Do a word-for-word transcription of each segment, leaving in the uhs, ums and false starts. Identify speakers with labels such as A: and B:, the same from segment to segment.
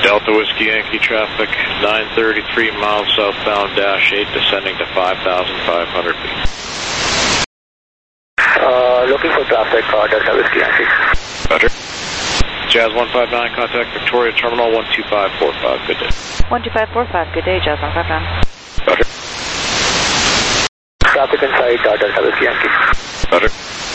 A: Delta Whiskey Yankee traffic, nine thirty-three miles southbound dash eight, descending to five thousand five hundred feet.
B: Uh, looking for traffic, uh, Delta Whiskey Yankee.
A: Roger. Jazz one five nine, contact Victoria Terminal one two five four five, good day.
C: one two five four five, good day, Jazz one five nine.
A: Roger.
B: Traffic inside uh, Delta Whiskey Yankee.
A: Roger.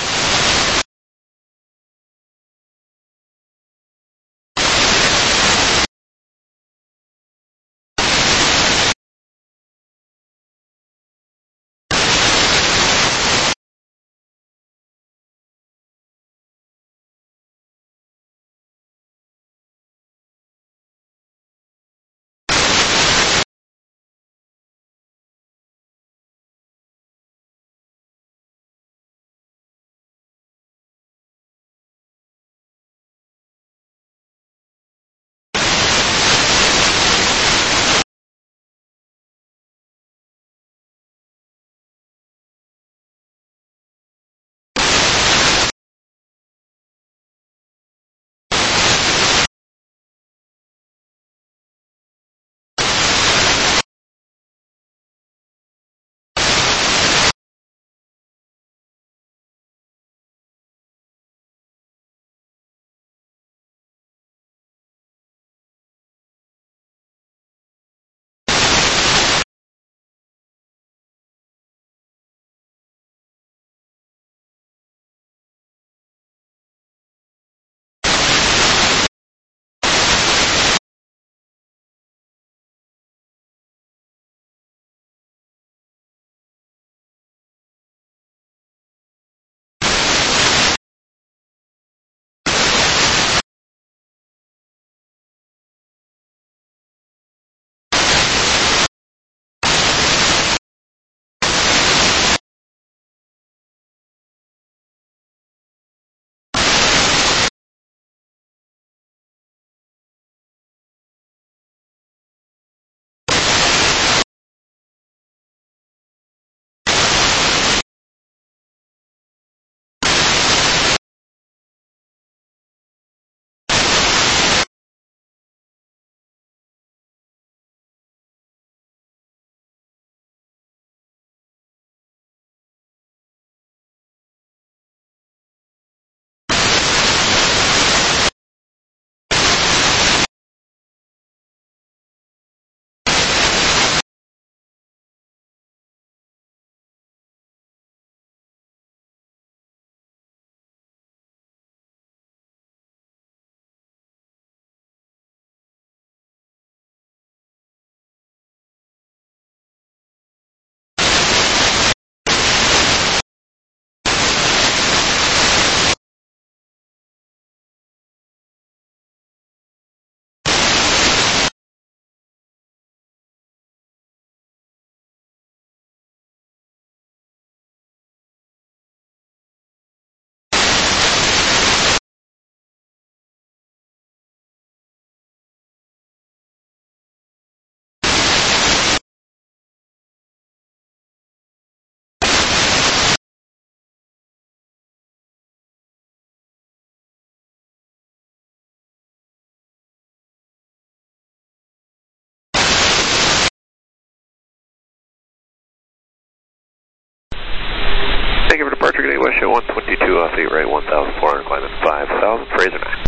D: Thank you for departure, good day, West Show one twenty-two, off eight right, one thousand four hundred, climbing five thousand, Fraser nine.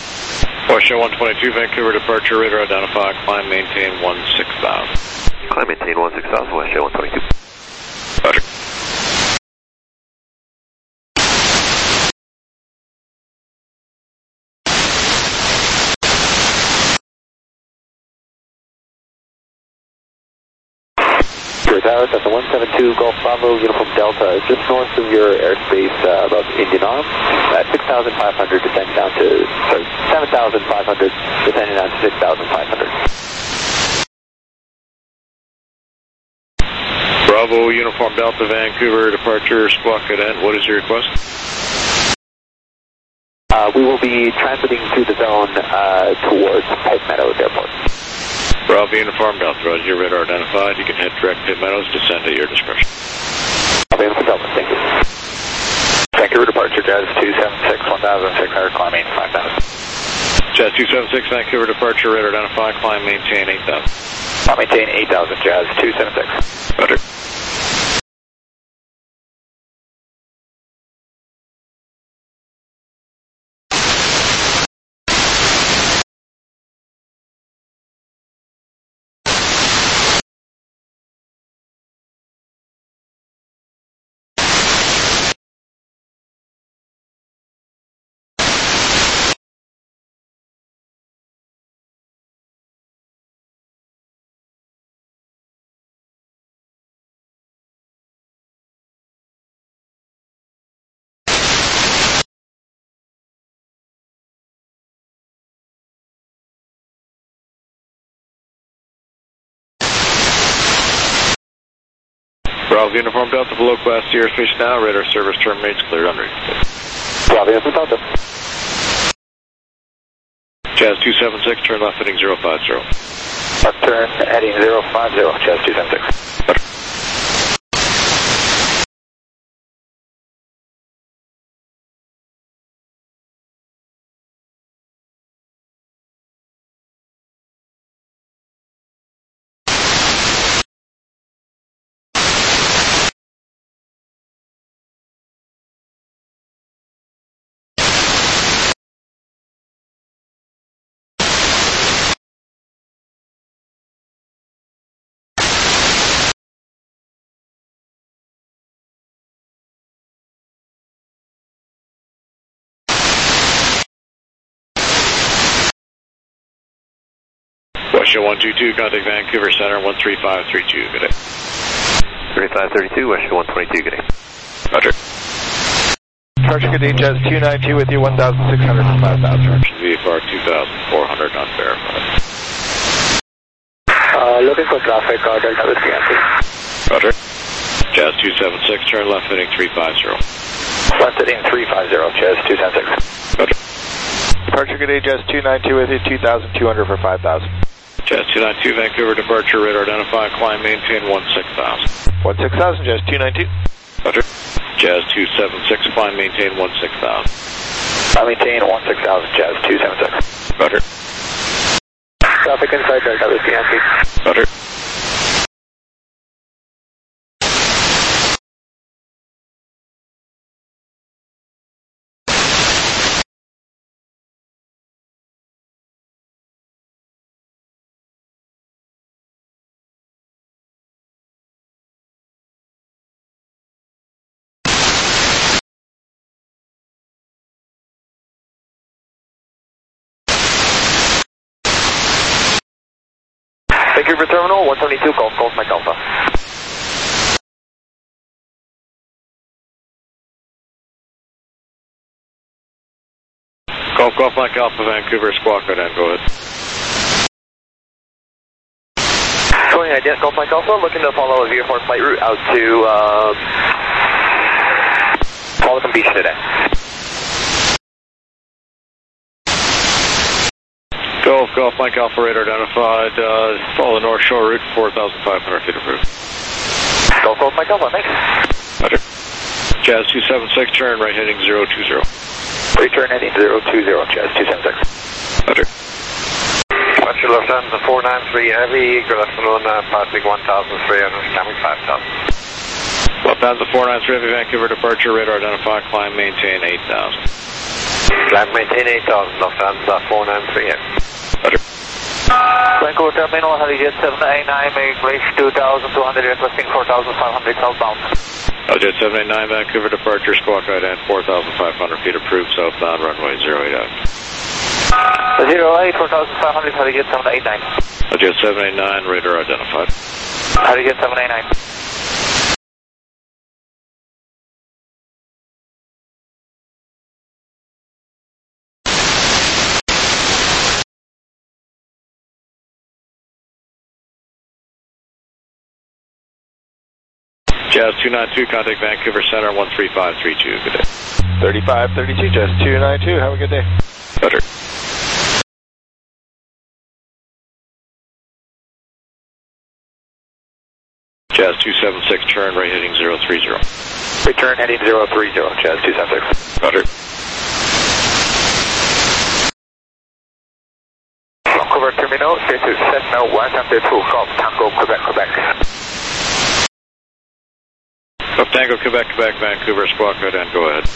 A: West Show one twenty-two, Vancouver departure, radar identified, climb maintain one six thousand.
D: Climb maintain one six thousand, West Show one twenty-two.
A: Roger.
B: Tower, that's a one seven two Golf Bravo, Uniform Delta, just north of your airspace, uh, above Indian Arm, at six thousand five hundred, descending down to, sorry, seven thousand five hundred, descending down to six thousand five hundred.
A: Bravo, Uniform Delta, Vancouver, departure, squawk at end. What is your request?
B: Uh, we will be transiting through the zone, uh, towards Pipe Meadows Airport.
A: Bravo, Uniform Delta, roger, your radar identified. You can head direct to Meadows, descend at your discretion.
B: Bravo, Uniform Delta, thank you.
E: Vancouver departure, Jazz two seven six, one thousand six hundred, climbing five thousand.
A: Jazz two seven six, Vancouver departure, radar identify, climb, maintain eight thousand.
B: I'll maintain eight thousand, Jazz two seven six.
A: Roger. Bravo Uniform Delta, below class C airspace now, radar service terminates, cleared under.
B: Bravo Uniform Delta.
A: Jazz two seven six, turn left heading zero five zero.
B: Left turn heading zero five zero, Jazz two seven six.
A: Roger. Westshore one two two, contact Vancouver Center, one three five three two, good day.
D: thirty-five thirty-two, Westshore one twenty-two, good day.
A: Roger.
E: Departure, good day, Jazz two nine two with you, one thousand six hundred for five thousand.
A: V F R two thousand four hundred, not verified.
B: Uh, looking for traffic, uh, Delta with Yankee.
A: Roger. Jazz two seven six, turn left heading three five zero.
B: Left heading three five zero, Jazz two seven six.
A: Roger.
E: Departure, good day, Jazz two nine two with you, two thousand two hundred for five thousand.
A: Jazz two nine two, Vancouver departure, radar identify, climb, maintain one six thousand.
E: one six thousand, Jazz two nine two.
A: Roger. Jazz two seven six, climb, maintain one six thousand.
B: I maintain one six thousand, Jazz two seven six.
A: Roger.
B: Traffic inside Delta with Yankee.
A: Roger.
B: Vancouver Terminal, one twenty-two, Golf Golf Mike Alpha.
A: Golf Golf Mike Alpha, Vancouver, squawk right in, go ahead.
B: Showing ident Golf Mike Alpha, looking to follow a V F R flight route out to, uh, Pelican Beach today.
A: Golf Golf Mike Alpha, radar identified, uh, follow the North Shore route, four thousand five hundred feet approved.
B: Golf Golf Mike Alpha, thanks.
A: Roger. Jazz two seven six, turn right heading zero two zero.
B: Return heading zero two zero, Jazz two seven six.
A: Roger.
D: Western Lufthansa four nine three Heavy, good afternoon, uh, passing one thousand three hundred, coming five thousand.
A: Lufthansa four nine three Heavy, Vancouver departure, radar identify, climb, maintain eight thousand.
D: Climb, maintain eight thousand, Lufthansa four nine three Heavy.
A: Roger.
B: Vancouver Terminal, Helijet seven eight nine, make place two thousand two hundred, requesting four thousand five hundred southbound.
A: Helijet seven eight nine, Vancouver departure, squawk right in, four thousand five hundred feet approved, southbound, runway zero eight out.
B: zero eight, four thousand five hundred, Helijet seven eight nine.
A: Helijet seven eight nine, radar identified.
B: Helijet seven eight nine.
A: Jazz two nine two, contact Vancouver Center, one three five three two, good day.
E: thirty-five thirty-two, Jazz two nine two, have a good day.
A: Roger. Jazz two seven six, turn right heading zero three zero.
B: Return heading zero three zero, Jazz two seven six.
A: Roger.
B: Terminal, this is Cessna one seven two Golf Tango, Quebec, Quebec.
A: Golf Tango, Quebec, Quebec, Vancouver, squawk right in, go ahead.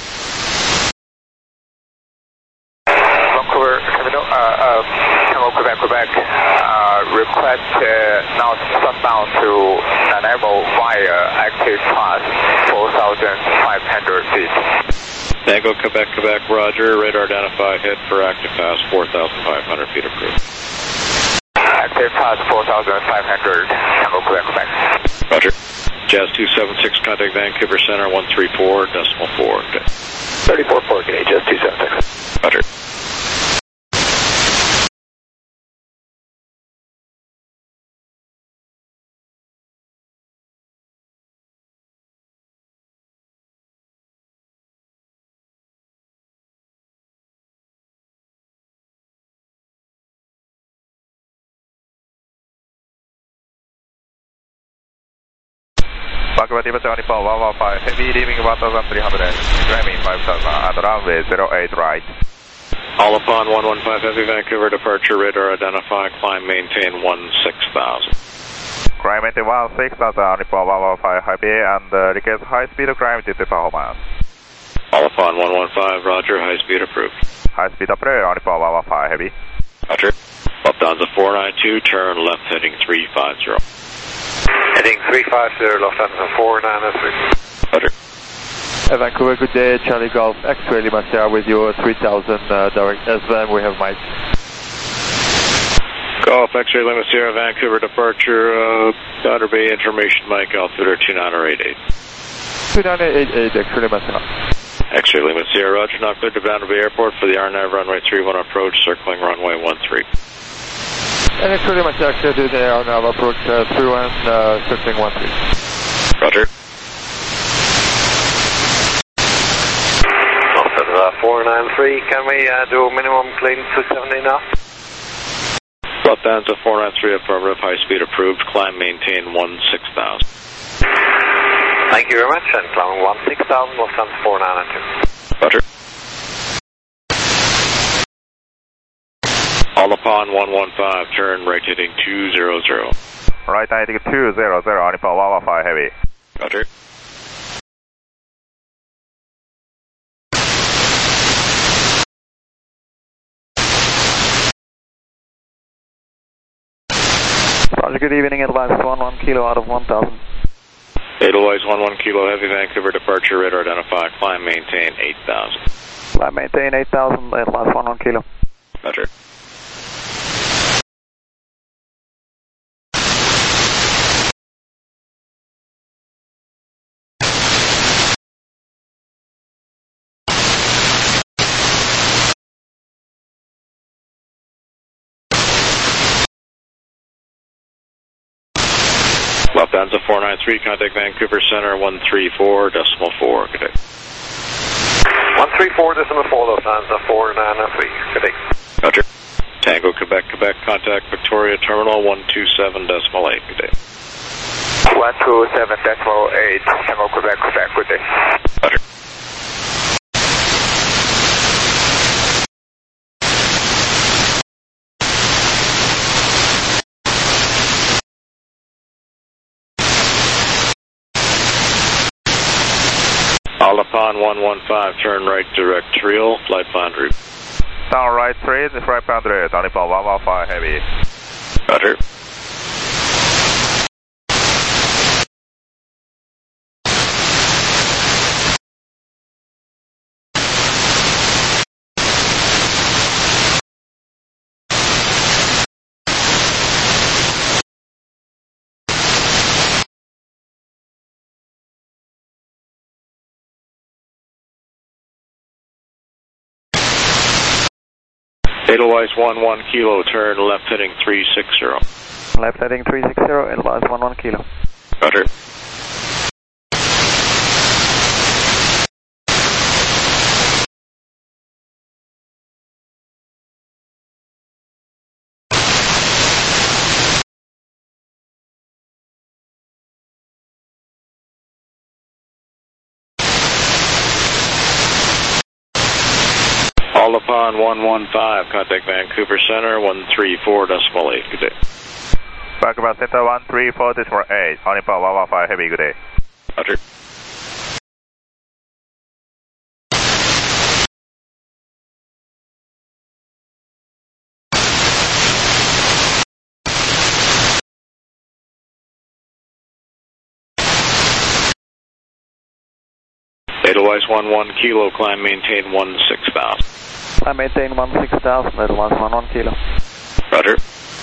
B: Vancouver Terminal, uh, uh, Tango, Quebec, Quebec, uh, request uh, now southbound to Nanaimo via active path four thousand five hundred feet.
A: Tango, Quebec, Quebec, roger, radar identify, hit for active pass four thousand five hundred feet approved.
B: Active pass four thousand five hundred, Tango, Quebec, Quebec.
A: Roger. Jazz two seven six, contact Vancouver Center, one three four decimal four. Okay.
B: thirty-four four, good day, Jazz two seven six.
A: Roger.
E: Vancouver Tibetan Nippon one one five, heavy leaving one thousand three hundred, climbing five thousand and runway zero eight right.
A: All upon one one five Heavy, Vancouver departure, radar identify, climb maintain one six thousand.
E: Climb maintain one six thousand, Nippon one one five Heavy, and uh, request high speed climb to the performance.
A: All upon one one five, roger, high speed approved.
E: High speed approved, Nippon one one five Heavy.
A: Roger. Lufthansa four nine two, turn left heading three five zero.
D: Heading three five zero, Lufthansa four nine three.
A: Roger.
E: Uh, Vancouver, good day, Charlie Golf, X-Ray Lima Sierra with your three thousand uh, direct S V A M, we have Mike.
A: Golf, X-Ray Lima Sierra, Vancouver departure, uh, Thunder Bay information, Mike, altimeter two nine eight eight.
E: two nine eight eight, X-Ray Lima Sierra.
A: X-Ray Lima Sierra, roger, not cleared to Thunder Bay Airport for the R N A V runway three one approach, circling runway one three.
E: And X-Ray Lima Sierra, clear to the R N A V approach uh, three one, uh, circling one three.
A: Roger.
D: four nine three, can we uh, do minimum clean two seventy now?
A: Lufthansa four nine three, affirmative, high speed approved, climb maintain one six thousand.
D: Thank you very much, and climbing one six thousand, Lufthansa four nine two.
A: Roger. All upon one one five, turn right heading two zero zero.
E: Right heading two zero zero, Nippon one one five Heavy.
A: Roger.
E: Roger, good evening, Edelweiss one one kilo out of one thousand.
A: Edelweiss one one kilo Heavy, Vancouver departure, radar identify, climb maintain eight thousand.
E: Climb maintain eight thousand, Edelweiss one one kilo.
A: Roger. Lufthansa four nine three, contact Vancouver Center, one three four decimal four. Good day.
D: one three four decimal four, Lufthansa four nine three. Good day.
A: Roger. Tango, Quebec, Quebec, contact Victoria Terminal, one two seven decimal eight. Good day.
B: one two seven decimal eight, Tango, Quebec, Quebec, good day.
A: Roger. All upon one one five, turn right direct Triel, flight boundary.
E: Down right three, flight boundary, Nippon one one five Heavy.
A: Roger. Edelweiss one one kilo, turn left heading three six zero.
E: Left heading three six zero, Edelweiss one one kilo.
A: Roger. All upon one one one five, contact Vancouver Center, one three four decimal eight, good day.
E: Vancouver Center, one three four decimal eight, Honeypot one one five, heavy, good day.
A: Roger. Edelweiss one one kilo, climb maintain one six thousand.
F: Climb maintain one six thousand, Edelweiss one one kilo.
A: Roger.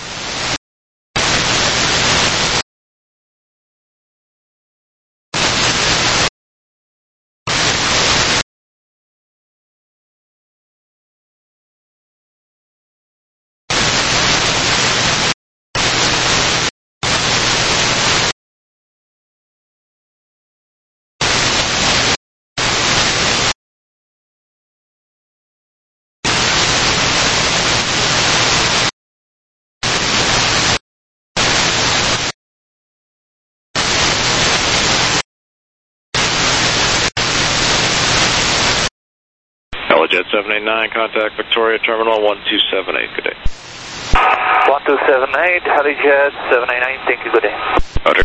A: Jet seven eight nine, contact Victoria Terminal one two seven eight, good day.
F: one two seven eight, Helijet seven eight nine, thank you, good day.
A: Roger.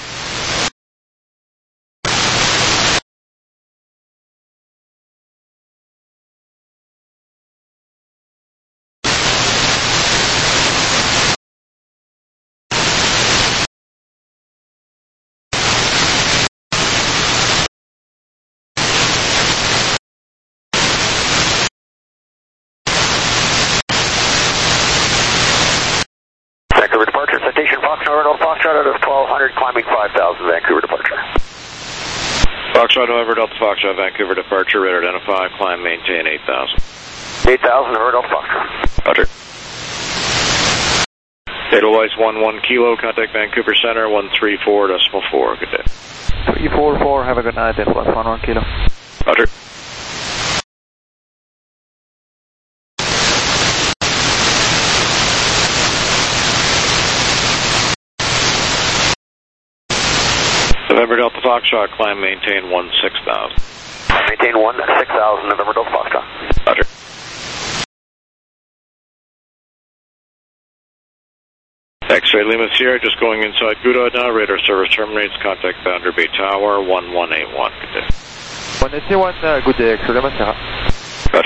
B: Vancouver departure, citation Foxtrot, Delta Foxtrot out of twelve hundred, climbing five thousand, Vancouver departure.
A: Foxtrot, November Delta Foxtrot, Vancouver departure, radar identify, climb maintain eight thousand.
B: eight thousand, November Delta Foxtrot.
A: Roger. Edelweiss one one kilo, contact Vancouver Center, one three four decimal four, good day.
F: three four four, have a good night, Edelweiss one one kilo.
A: Roger. November Delta Foxtrot, climb maintain one six thousand.
B: Maintain one six thousand, November Delta Foxtrot.
A: Roger. X-ray Lima Sierra, just going inside Gouda now, radar service terminates, contact Boundary Bay Tower, one one eight one, good day.
F: one eight one, uh, good day, X-ray Lima Sierra.
A: Roger.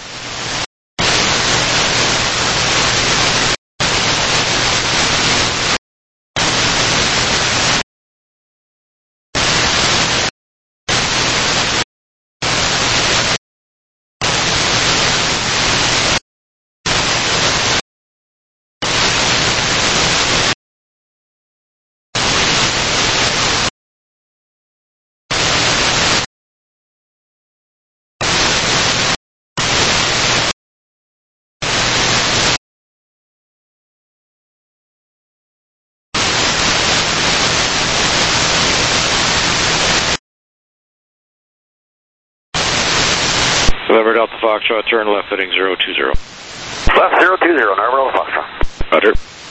A: November Delta Foxtrot, turn left heading zero two zero.
B: Left zero two zero, November Delta Foxtrot.
A: Roger.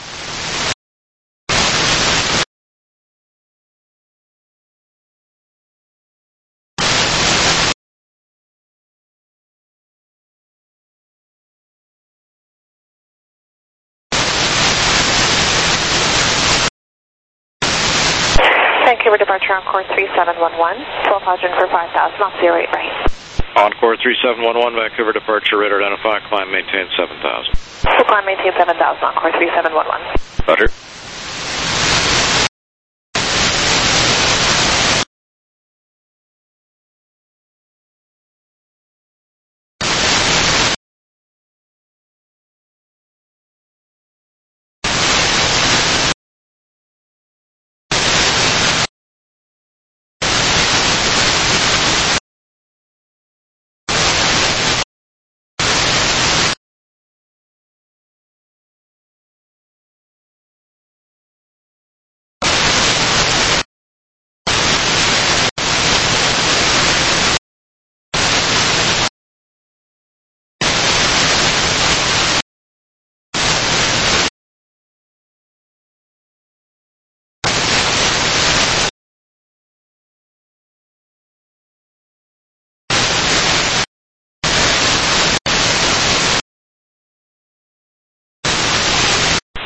C: Vancouver departure on course three seven one one, twelve hundred for five thousand off zero eight right.
A: Encore three seven one one, Vancouver departure, radar identify, climb maintain seven thousand.
C: We'll climb maintain seven thousand on course three seven one one.
A: Roger.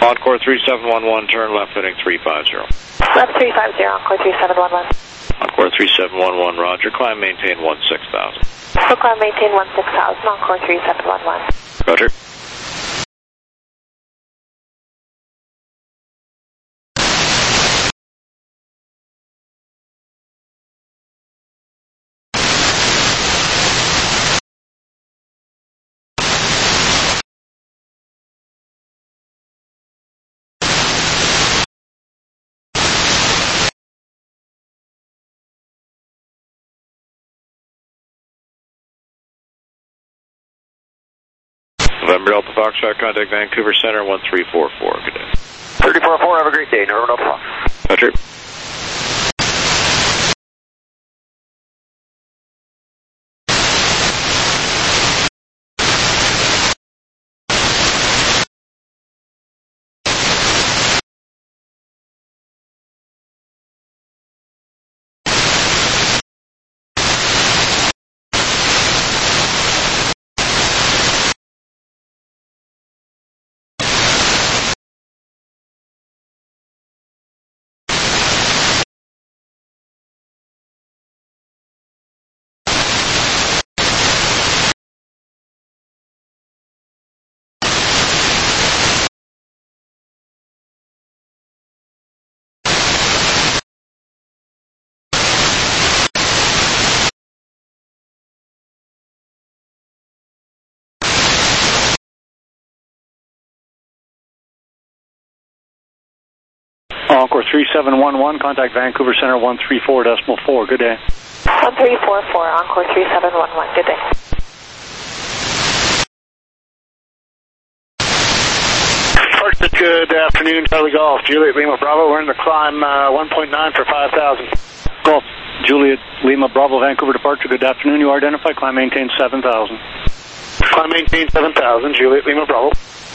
A: Encore three seven one one, turn left heading three five zero.
C: Left three five zero, Encore three seven one one.
A: Encore three seven one one, roger. Climb maintain one six thousand.
C: So climb maintain one six thousand, Encore three seven one one.
A: Roger. November Delta Foxtrot, contact Vancouver Center one three four four. Good day.
F: three four four, have a great day. November Delta Fox.
A: Roger.
G: Encore three seven one one, contact Vancouver Center one three four decimal four. Good day.
C: one three four four, Encore three seven one one. Good day.
G: Good afternoon, Charlie Golf. Juliet Lima Bravo. We're in the climb uh, one point nine for five thousand. Golf. Juliet Lima Bravo, Vancouver departure. Good afternoon. You are identified. Climb maintain seven thousand. Climb maintain seven thousand. Juliet Lima Bravo.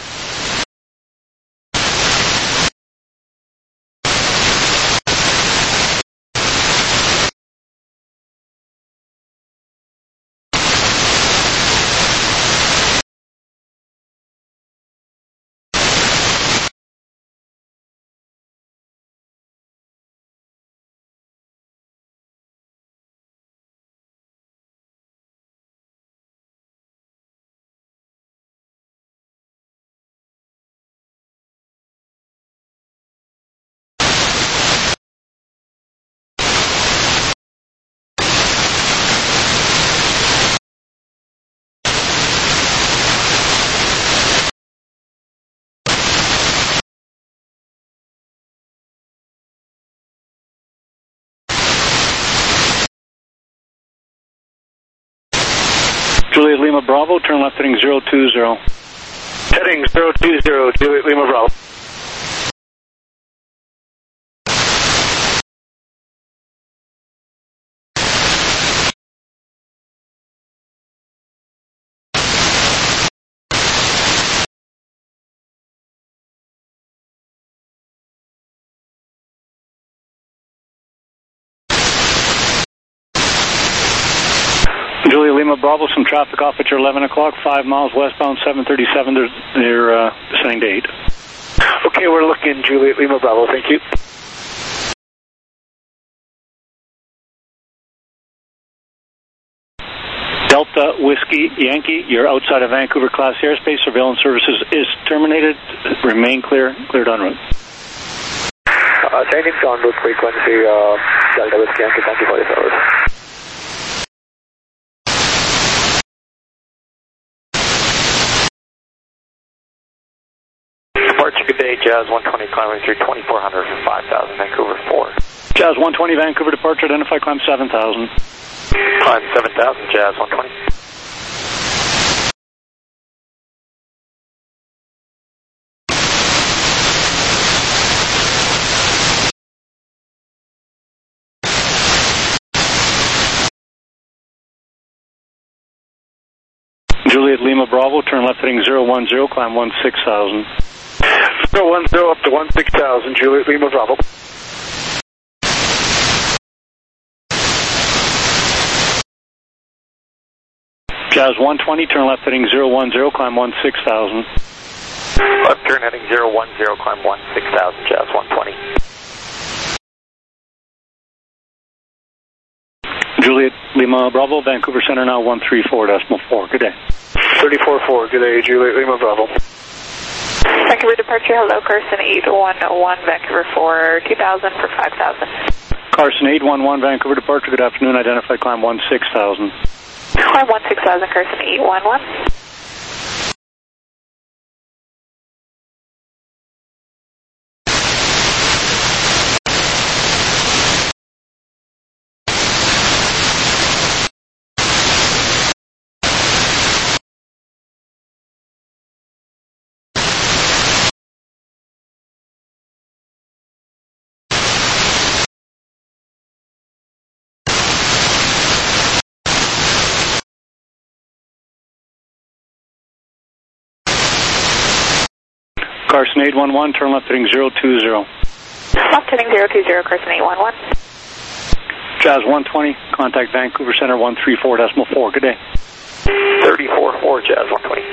G: Juliet Lima Bravo, turn left heading zero two zero. Heading zero two zero, Juliet Lima Bravo. Juliet Lima Bravo, some traffic off at your eleven o'clock, five miles westbound, seven thirty-seven, they're, they're uh, descending to eight. Okay, we're looking, Juliet Lima Bravo, thank you. Delta Whiskey Yankee, you're outside of Vancouver Class airspace, surveillance services is terminated, remain clear, cleared en route.
B: Uh, changing to en route frequency, uh, Delta Whiskey Yankee, thank you for your service.
F: Good day, Jazz one twenty, climbing through twenty-four hundred for five thousand, Vancouver four.
G: Jazz one twenty, Vancouver departure, identify, climb seven thousand.
F: Climb seven thousand, Jazz one twenty.
G: Juliet Lima Bravo, turn left heading zero one zero, climb one six thousand. zero one zero up to one six thousand, Juliet Lima Bravo. Jazz one twenty, turn left heading zero one zero, climb one six thousand.
F: Left turn heading zero one zero, climb one six thousand, Jazz one twenty.
G: Juliet Lima Bravo, Vancouver Center now one three four decimal four. Good day.
D: thirty-four four, good day, Juliet Lima Bravo.
C: Vancouver departure, hello, Carson eight one one, Vancouver for two thousand for five thousand.
G: Carson eight one one, Vancouver departure, good afternoon, identified climb one six thousand.
C: Climb one six thousand, Carson eight one one.
G: Carson eight one one, turn left heading zero two zero.
C: Left heading zero two zero, Carson eight one one.
G: Jazz one twenty, contact Vancouver Center one three four decimal four. Good day.
F: thirty-four four, Jazz one twenty.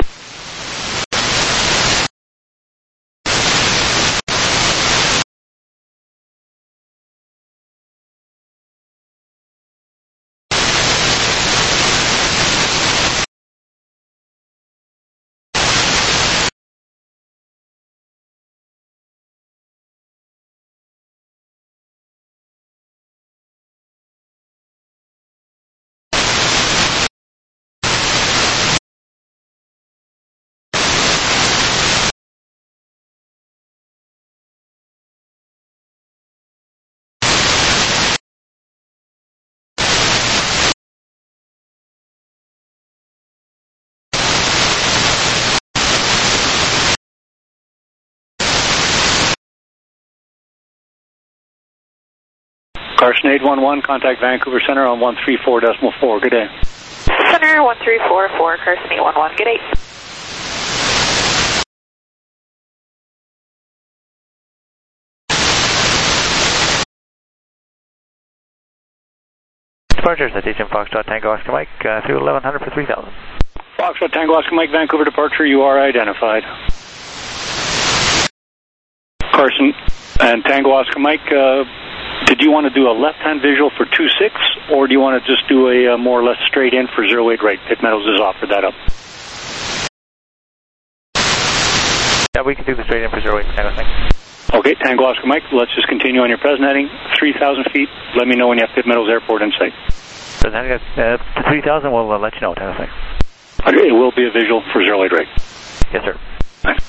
G: Carson eight one one, contact Vancouver Center on one three four decimal four. Good day.
C: Center one three four four, Carson eight one one, good day.
F: Departure, citation Foxtrot Tango Oscar Mike, uh, through eleven hundred for three thousand.
G: Foxtrot Tango Oscar Mike, Vancouver departure, you are identified. Carson and Tango Oscar Mike, uh, did you want to do a left-hand visual for two six, or do you want to just do a uh, more or less straight in for zero eight right? Pitt Metals has offered that up.
F: Yeah, we can do the straight in for zero eight, Tango, thanks.
G: Okay, Tango Oscar Mike, let's just continue on your present heading, three thousand feet. Let me know when you have Pitt Metals Airport in sight.
F: Present heading uh, to three thousand, we'll uh, let you know, Tango, thanks.
G: Okay, it will be a visual for zero eight right.
F: Yes, sir.
G: Thanks.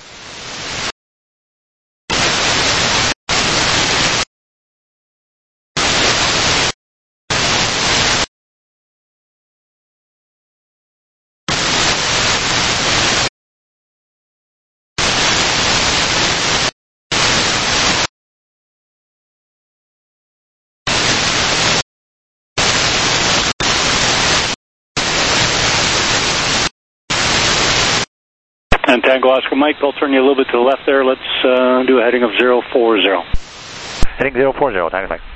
G: And Tango Oscar Mike, I'll turn you a little bit to the left there. Let's uh, do a heading of zero four zero.
F: Heading zero four zero, Tango, thanks.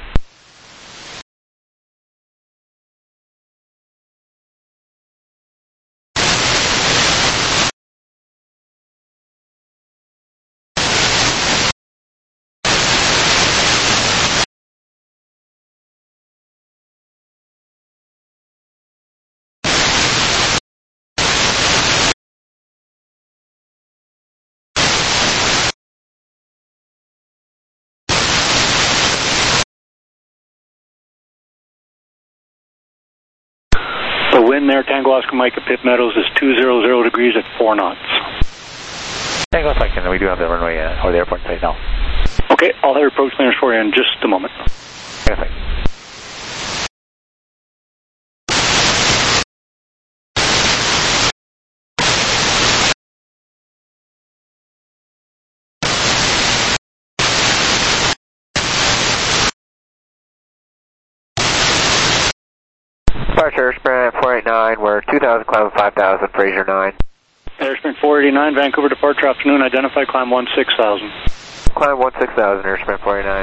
G: The wind there, Tango Oscar Mike at Pitt Meadows, is two hundred degrees at four knots.
F: Tango Oscar Mike, and we do have the runway uh, or the airport in sight now.
G: Okay, I'll have approach clearance for you in just a moment.
F: Tango, thanks. Departure, Sprint four eight nine, we're two thousand, climb five thousand, Fraser nine.
G: Air Sprint four eighty-nine, Vancouver departure, afternoon, identified, climb one six thousand.
F: Climb one six thousand, Air Sprint four eighty-nine.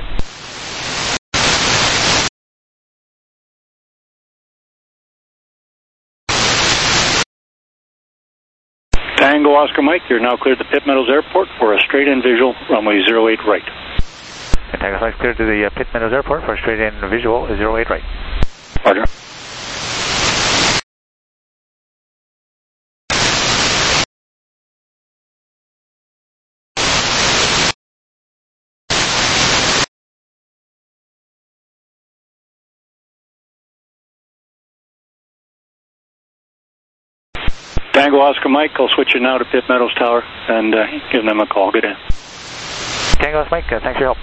G: Tango Oscar Mike, you're now cleared to Pitt Meadows Airport for a straight-in visual, runway zero eight right.
H: Tango Mike cleared to the uh, Pitt Meadows Airport for a straight-in visual, zero eight right.
G: Roger. Tango Oscar Mike, I'll switch you now to Pitt Meadows Tower and uh, give them a call. Good day.
H: Tango Oscar Mike, uh, thanks for your help.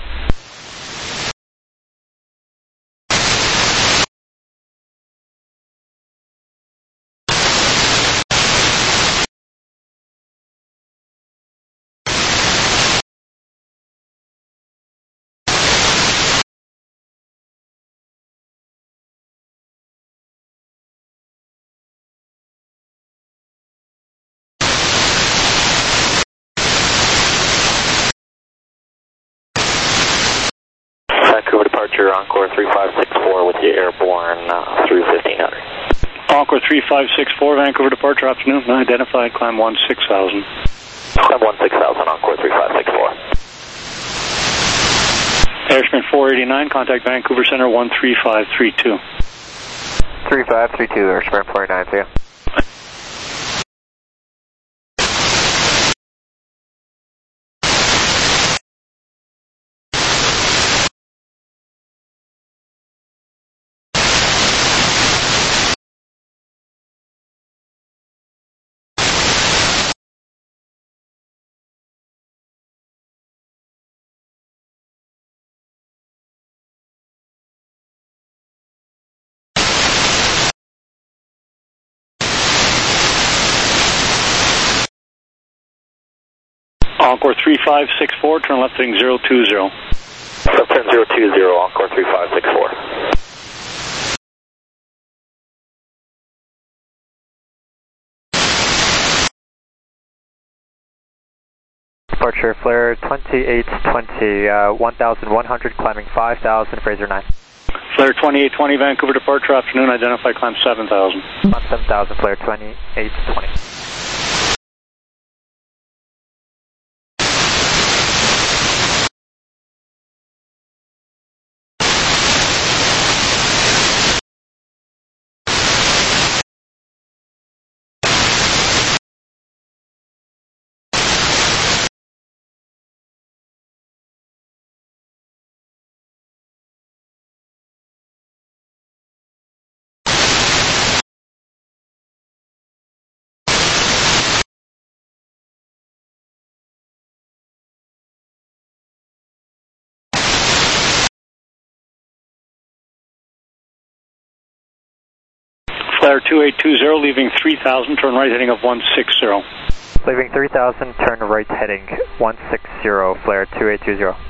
B: Vancouver departure, Encore three five six four with you airborne uh, through fifteen hundred.
G: Encore three five six four, Vancouver departure, afternoon, identified, climb one six thousand.
B: Climb one six thousand, Encore three five six four.
G: Airsprint four eighty-nine, contact Vancouver Center one three five three two.
B: three five three two, Airsprint four eighty-nine, see ya.
G: Encore three five six four, turn left heading zero two zero.
B: Left turn zero two zero, Encore three five six four.
H: Departure flare twenty-eight twenty, uh, one thousand one hundred, climbing five thousand, Fraser nine.
G: Flare twenty-eight twenty, Vancouver departure, afternoon, identified, climb seven thousand.
H: seven thousand, flare twenty-eight twenty.
G: Flare two eight two zero, leaving three thousand, turn right heading of one six zero.
H: Leaving three thousand, turn right heading one six zero, flare two eight two zero.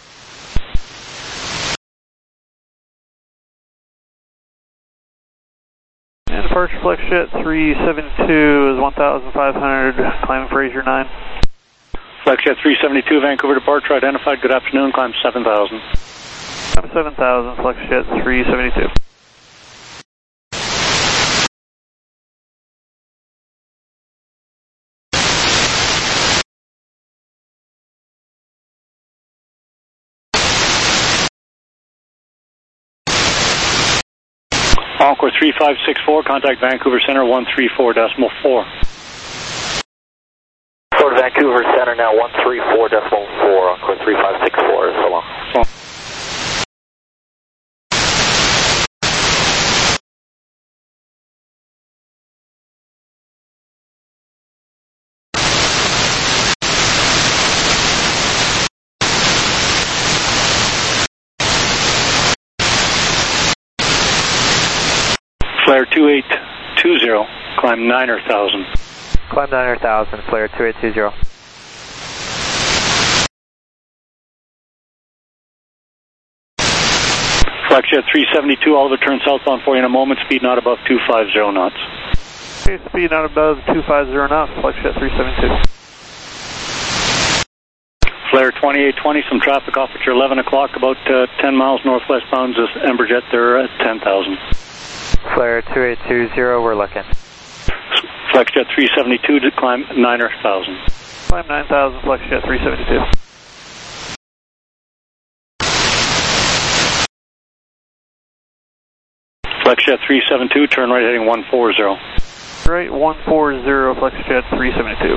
I: And departure flex jet three seven two is one thousand five hundred, climbing Fraser nine.
G: Flex jet three seventy-two, Vancouver departure, identified, good afternoon, climb seven thousand.
I: Climb seven thousand, flex jet three seventy-two.
G: Encore three five six four, contact Vancouver Center one three four decimal four.
B: Go to Vancouver Center now, one three four decimal four, Encore three five six four, so long.
G: So long. Flare two eight two zero, climb niner thousand.
H: Climb niner thousand, flare two eight two zero.
G: Flex jet three seventy-two, Oliver, turn southbound for you in a moment, speed not above two five zero knots.
I: Okay, speed not above two five zero knots, flex jet three seventy-two.
G: Flare twenty-eight twenty, some traffic off at your eleven o'clock, about uh, ten miles northwest bound is Emberjet, they're at ten thousand.
H: Flare two eight two zero, we're looking.
G: FlexJet three seventy-two to climb nine thousand.
I: Climb nine thousand, FlexJet three seventy-two.
G: FlexJet three seventy-two, turn right heading one forty.
I: Right, one forty, FlexJet three seventy-two.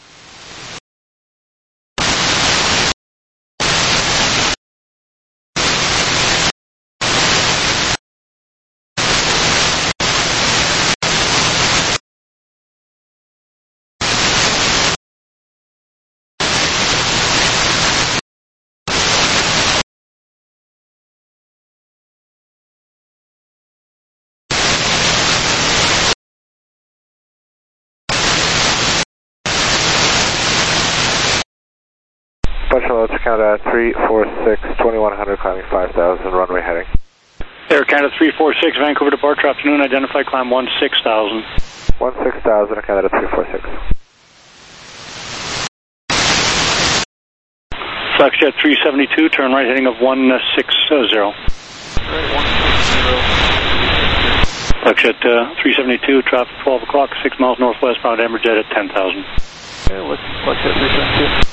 E: Buffalo to Canada three four six, twenty-one hundred, climbing five thousand, runway heading.
G: Air Canada three four six, Vancouver departure, afternoon, identify climb one six thousand.
E: one six thousand, Canada three four six.
G: FlexJet three seventy-two, turn right heading of one six zero.
I: Right, one six zero.
G: FlexJet uh, three seventy-two, traffic twelve o'clock, six miles northwestbound, Embraer at ten thousand.
I: Okay, let's FlexJet three seventy-two.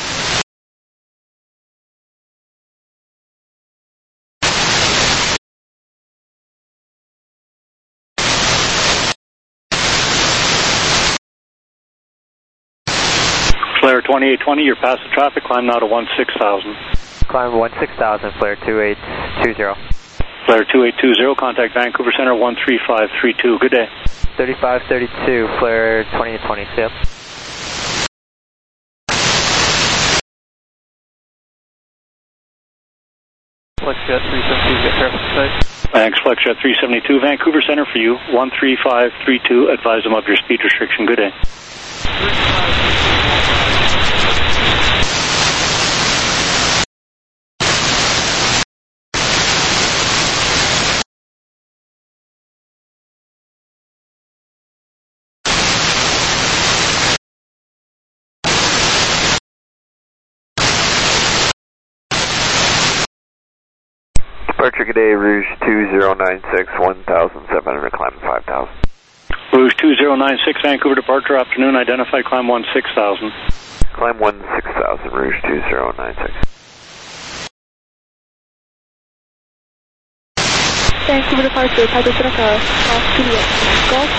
G: Flare twenty-eight twenty, you're past the traffic, climb now to one six thousand.
H: Climb one six thousand, flare two eight two zero.
G: Flare two eight two zero, contact Vancouver Center one three five three two, good day.
H: thirty-five thirty-two, flare twenty-eight twenty, yep.
I: FlexJet three seventy-two, get traffic site.
G: Thanks, FlexJet three seventy-two, Vancouver Center for you, one three five three two, advise them of your speed restriction, good day.
E: Departure G'day, Rouge two zero nine six, one thousand seven hundred, climbing five thousand.
G: Rouge two zero nine six, Vancouver departure, afternoon, identify climb one six thousand.
E: Climb one six thousand, Rouge two zero nine six.
C: Vancouver departure, Piper Seneca, Golf Juliet, Golf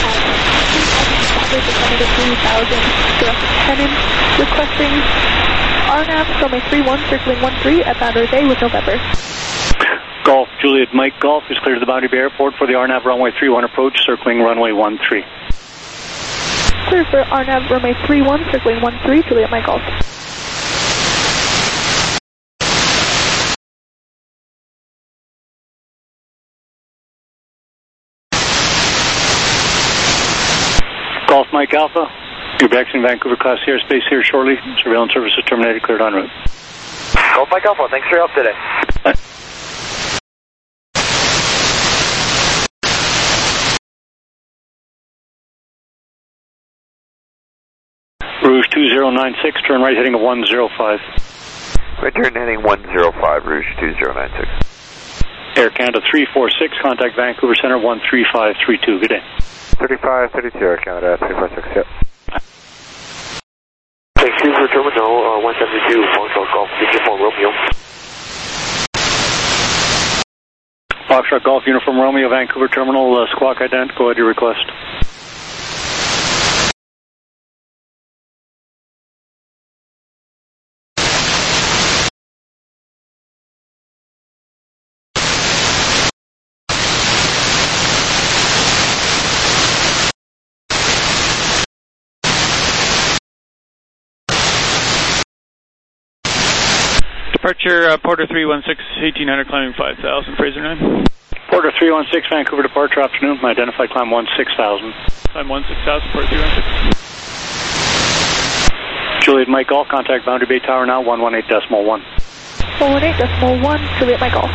C: at three thousand, direct attendant, requesting R NAV from a three one, circling one three at Boundary Bay with November.
G: Golf Juliet Mike Golf is clear to the Boundary Bay Airport for the R NAV runway three one approach, circling runway one three.
C: Clear for R NAV runway three one, circling one three, Juliet Mike Golf.
G: Golf Mike Alpha, you're back in Vancouver Class C airspace here shortly. Surveillance services terminated, cleared en route.
F: Golf Mike Alpha, thanks for your help today.
G: Bye. Rouge two zero nine six, turn right heading of one zero five.
E: Return heading one zero five, Rouge two zero nine six.
G: Air Canada three four six, contact Vancouver Center one three five three two, good day.
E: thirty-five thirty-two, Air Canada three four six, yep.
B: Thank you for terminal uh, one seventy-two, Foxtrot Golf, Uniform Romeo.
G: Foxtrot Golf, Uniform Romeo, Vancouver Terminal, uh, squawk ident, go ahead your request.
J: Departure, uh, Porter three one six, eighteen hundred, climbing five thousand, Fraser nine.
G: Porter three one six, Vancouver departure, afternoon, identified climb one six thousand.
J: Climb one six thousand, Porter three one six.
G: Juliet Mike Golf, contact Boundary Bay Tower now, one one eight decimal one.
C: one one eight decimal one, Juliet Mike Golf.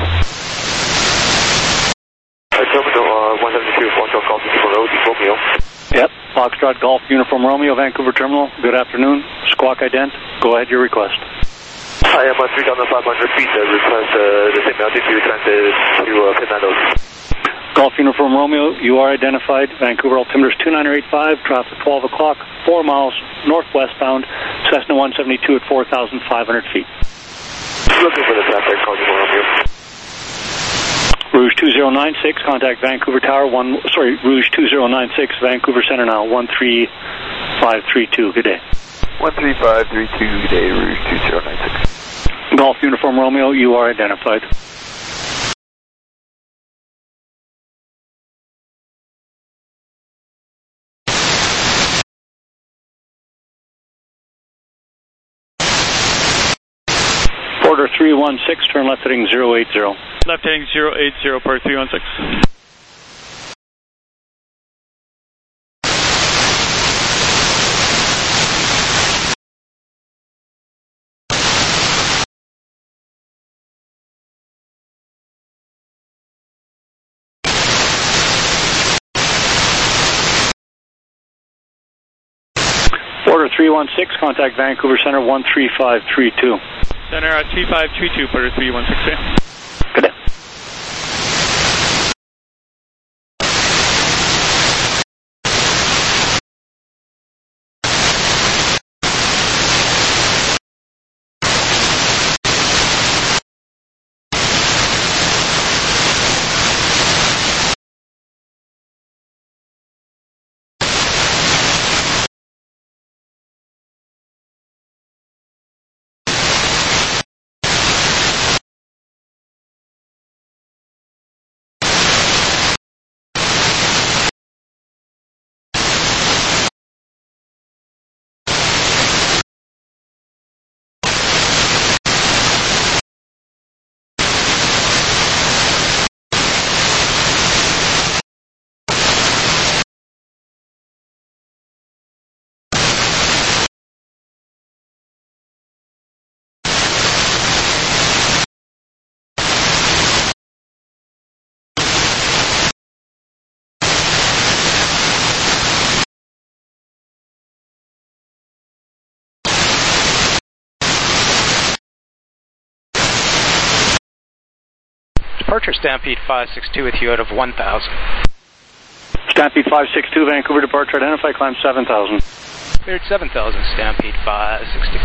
B: Uh, terminal uh, one seventy-two, Foxtrot Golf, Uniform Romeo.
G: Yep, Foxtrot Golf, Uniform Romeo, Vancouver Terminal, good afternoon, squawk ident, go ahead your request.
B: I am at three thousand five hundred feet, uh, request uh, the same altitude transit to uh, Pin Meadows.
G: Golf Uniform Romeo, you are identified. Vancouver altimeter is two nine eight five, traffic twelve o'clock, four miles northwestbound, Cessna one seventy-two at four thousand five hundred feet.
B: Looking for the traffic, Golf Uniform Romeo.
G: Rouge two zero nine six, contact Vancouver Tower, one, sorry, Rouge two zero nine six, Vancouver Center now, one three five three two, good day.
E: one three five three two, good day, Rouge two zero nine six.
G: Golf Uniform Romeo, you are identified. Porter three one six, turn left heading zero eight zero.
J: Left heading zero eight zero, Porter three one six.
G: Porter three one six, contact Vancouver Center one three five three two.
J: Center at three five three two, Porter three one six.
G: Good day.
K: Departure Stampede five six two with you out of one thousand.
G: Stampede five six two, Vancouver departure, identify, climb seven thousand.
K: Cleared seven thousand, Stampede five six two.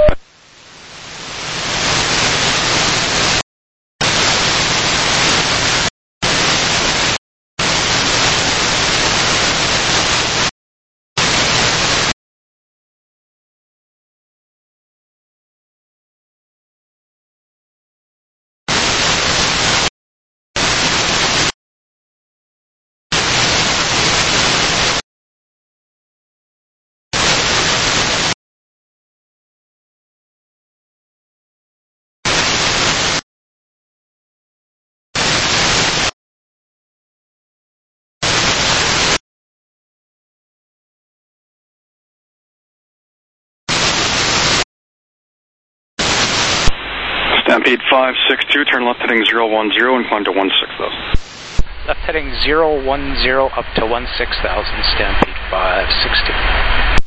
L: Stampede five six two, turn left heading zero one zero and climb to one six thousand.
K: Left heading zero one zero up to one six thousand, Stampede five six two.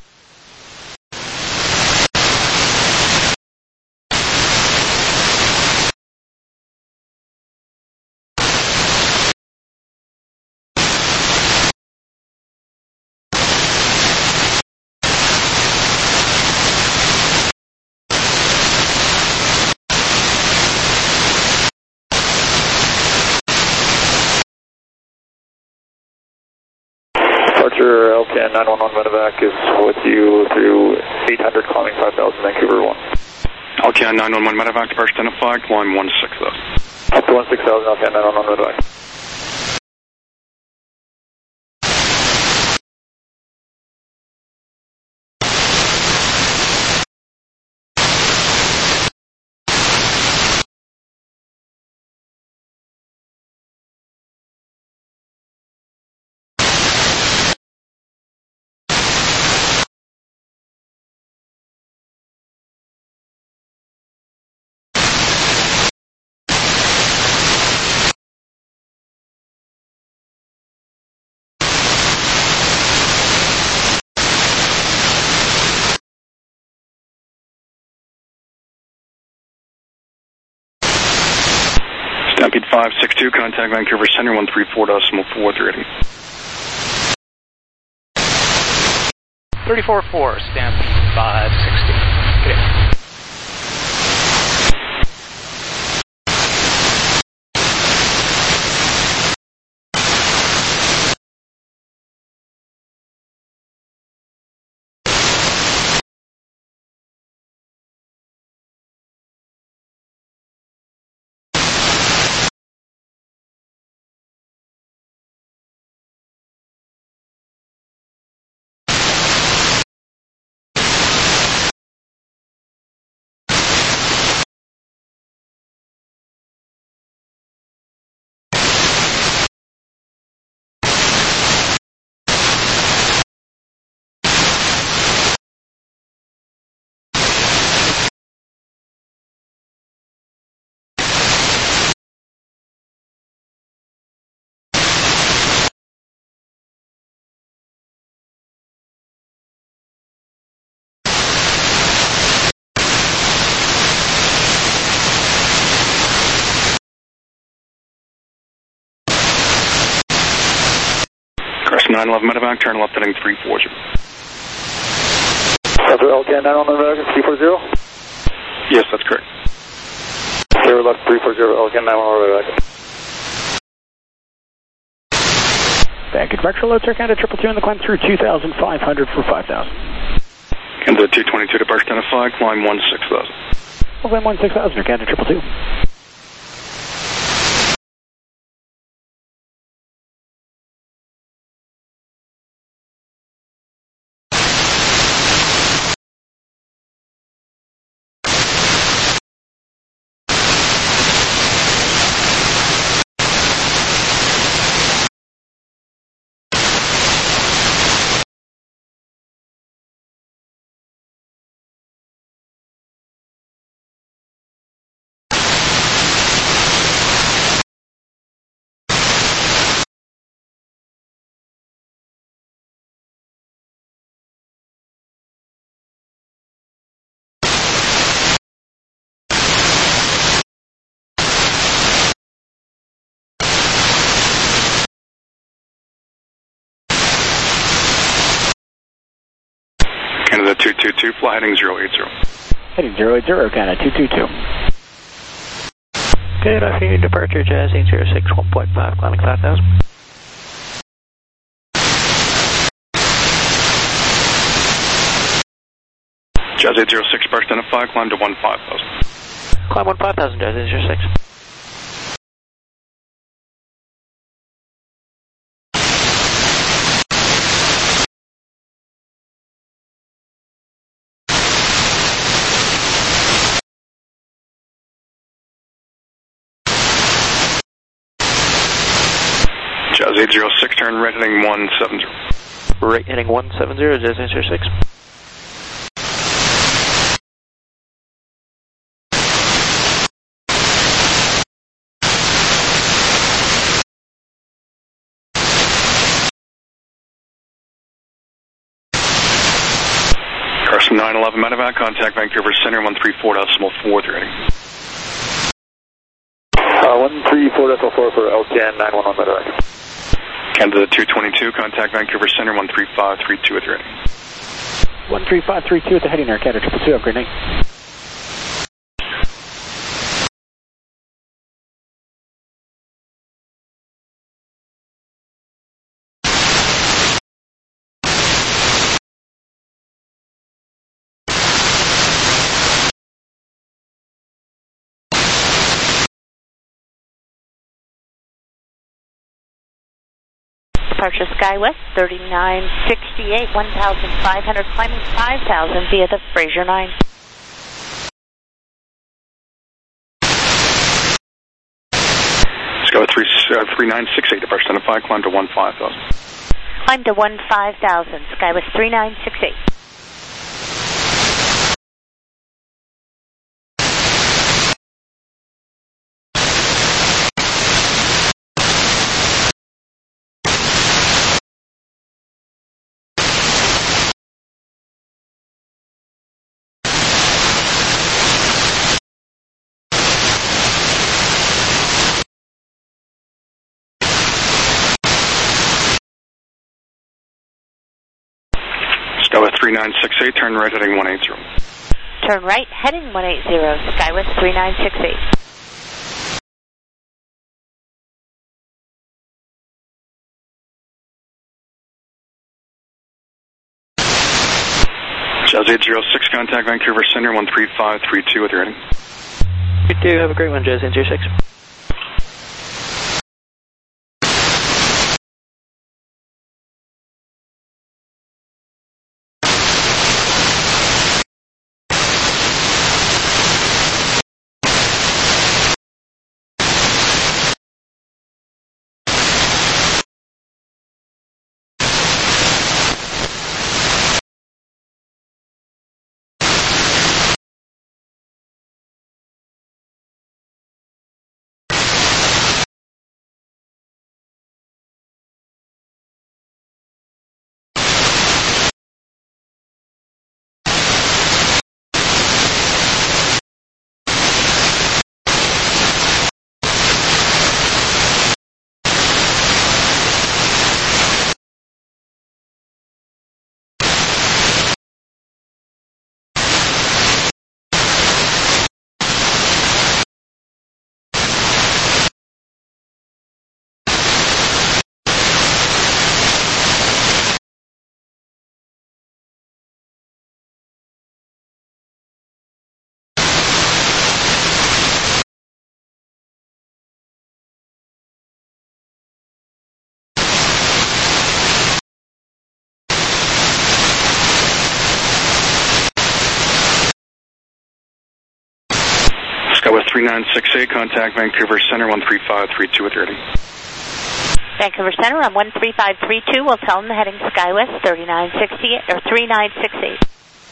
B: Departure L T N nine one one medevac is with you through eight hundred, climbing five thousand, Vancouver one.
L: L T N nine one one medevac, departure identified, climb one six thousand.
B: Up to one six thousand, L T N nine one one medevac.
L: Stampede five six two, contact Vancouver Center, one three four decimal four three.
K: thirty-four four, Stampede five sixty. Good day.
L: nine eleven medevac, turn left heading three four zero.
B: After L K nine eleven medevac, three four zero?
L: Yes, that's correct.
B: Zero left three four zero, L K nine eleven medevac.
M: Baggage vector load, sir, Canada triple two in the climb through two thousand five hundred for five thousand.
L: Canada two twenty-two, departure identified, climb one six thousand.
M: Climb one six thousand, Canada triple two.
L: Canada two two two, fly heading zero eight zero.
M: Heading zero eight zero, Canada two two two.
K: Good afternoon, departure Jazz eight zero six, one point five, climbing five thousand.
L: Jazz eight zero six, departure identified, climb to one five thousand.
K: Climb one five thousand, Jazz eight zero six.
L: Jazz eight zero six, turn right heading one seven zero.
K: Right heading one seven zero, Jazz eight zero six.
L: Carson nine eleven medevac, contact Vancouver Center, one three four decimal four three.
B: Uh, one three four decimal four for L K N nine one one medevac.
L: Canada two twenty-two, contact Vancouver Center, one three five three two at the ready.
M: one three five three two at the heading there, Canada triple two, upgrade night.
N: Departure SkyWest thirty-nine sixty-eight, one thousand five hundred, climbing five thousand via the Fraser nine.
L: Sky three nine six eight, departure identified, climb to one five thousand.
N: Climb to one five thousand, SkyWest three nine six eight.
L: three nine six eight, turn right heading one eight zero.
N: Turn right, heading one eight zero, SkyWest three nine six eight.
L: Jazz eight zero six, contact Vancouver Center, one three five three two with your heading.
O: You do have a great one, Jazz eight zero six.
L: SkyWest three nine six eight, contact Vancouver Center, one three five three two with your heading.
N: Vancouver Center, I'm one three five three two. We'll tell them the heading SkyWest thirty-nine sixty-eight, or three nine six eight.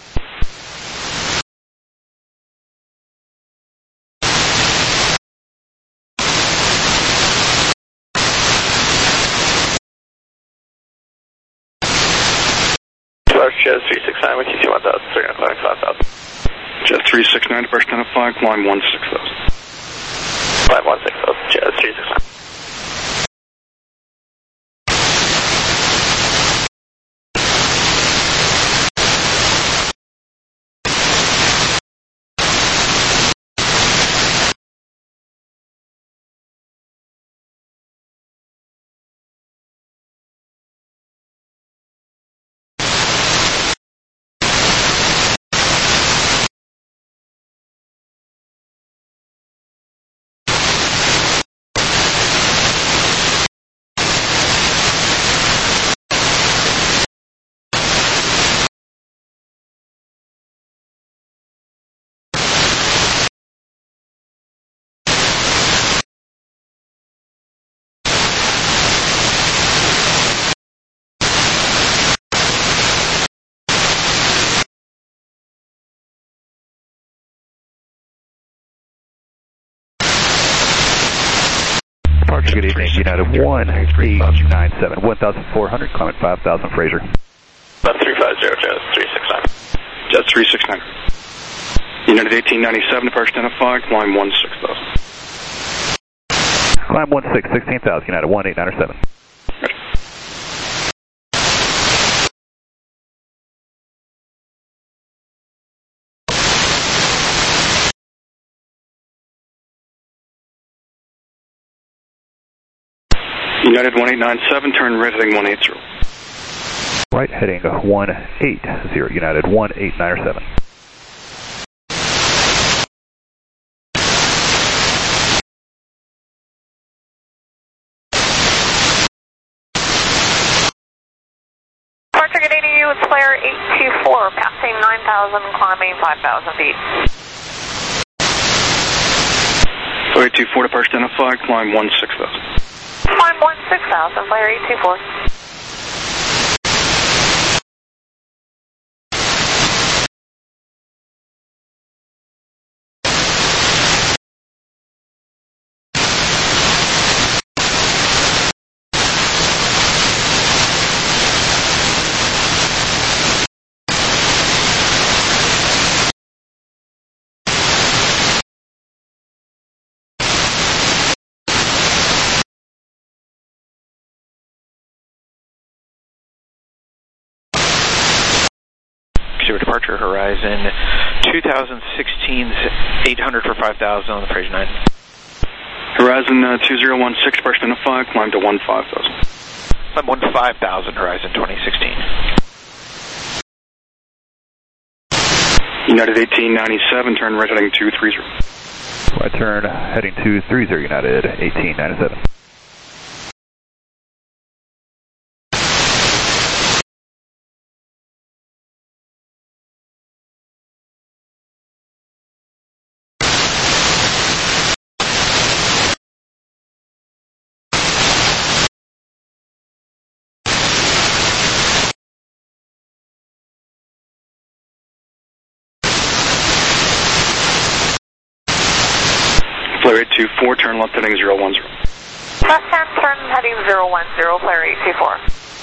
F: Jazz three six nine, with you two one thousand, three nine five five thousand.
L: Jazz three six nine, departure ten oh five, climb one six thousand.
F: Climb one six thousand, Jazz three six nine.
P: Departure, good evening, United one eight nine seven, one thousand four hundred, climb at five thousand, Fraser.
F: About three five zero, Jazz three six nine.
L: Jazz three six nine. United eighteen ninety-seven, departure ten oh five, climb one six thousand.
P: Climb one six, sixteen thousand, United one eight nine seven.
L: United one eight nine seven, turn right heading one eight zero.
P: Right heading one eight zero, United one eight nine seven.
Q: Departure, good evening, you, it's Flare eight two four, passing nine thousand, climbing five thousand feet.
L: So eight two four, departure ten oh five, climb one six thousand.
Q: Climb one six thousand, Flare eight two four.
K: zero departure, Horizon two thousand sixteen's eight hundred for five thousand on the Fraser nine.
L: Horizon uh, two zero one six, departure identify, climb to one five thousand.
K: Climb one five thousand, Horizon twenty sixteen.
L: United eighteen ninety-seven, turn right heading two three zero.
P: Right turn heading two three zero, United eighteen ninety-seven.
L: Flare eight two four, turn left heading zero one zero.
Q: Left hand turn heading zero one zero, flare eight two four.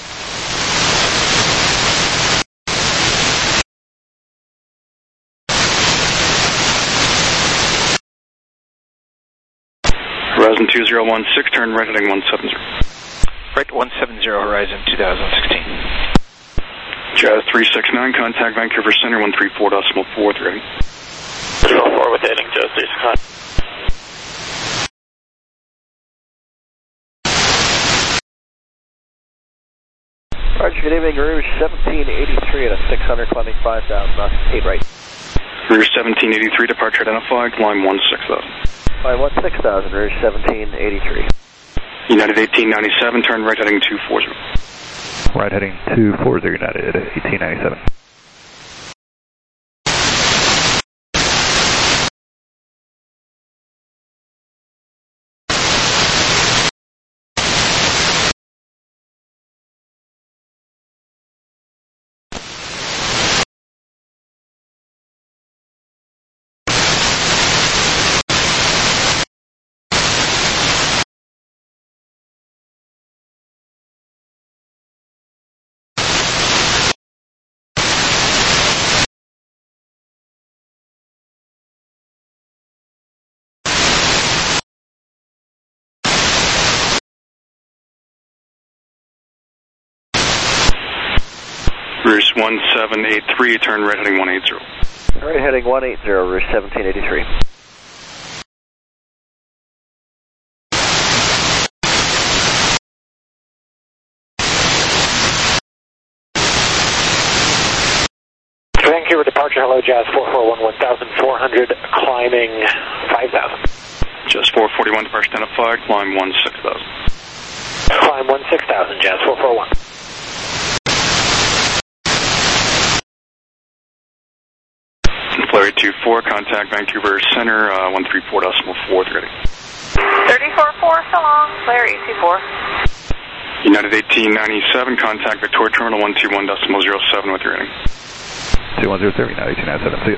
L: Horizon two zero one six, turn right heading one seven zero.
K: Right one seven zero, Horizon two thousand sixteen.
L: Jazz three six nine, contact Vancouver Center one three four decimal four three.
F: zero four with heading Jazz three six nine.
O: Roger, good evening, Rouge seventeen eighty-three at a six hundred, climbing five thousand, uh, eight right.
L: Rouge seventeen eighty-three, departure identified, climb one six thousand.
O: Climb one six thousand, Rouge seventeen eighty-three.
L: United eighteen ninety-seven, turn right heading two four zero.
P: Right heading two four zero, United eighteen ninety-seven.
L: Rouge one seven eight three, turn right heading one eight zero.
O: Right heading one eight zero, Rouge seventeen eighty-three.
M: Vancouver departure, hello, Jazz four four one, one thousand four hundred, climbing five thousand.
L: Jazz four forty-one, departure identified, climb one six thousand.
M: Climb one six thousand, Jazz four four one.
L: Flare eight two four, contact Vancouver Center uh, one three four decimal four three.
Q: thirty-four four, so long, flare eight two four.
L: United eighteen ninety-seven, contact Victoria Terminal one two one decimal zero seven with your rating.
P: two one zero zero, United eighteen ninety-seven, see you.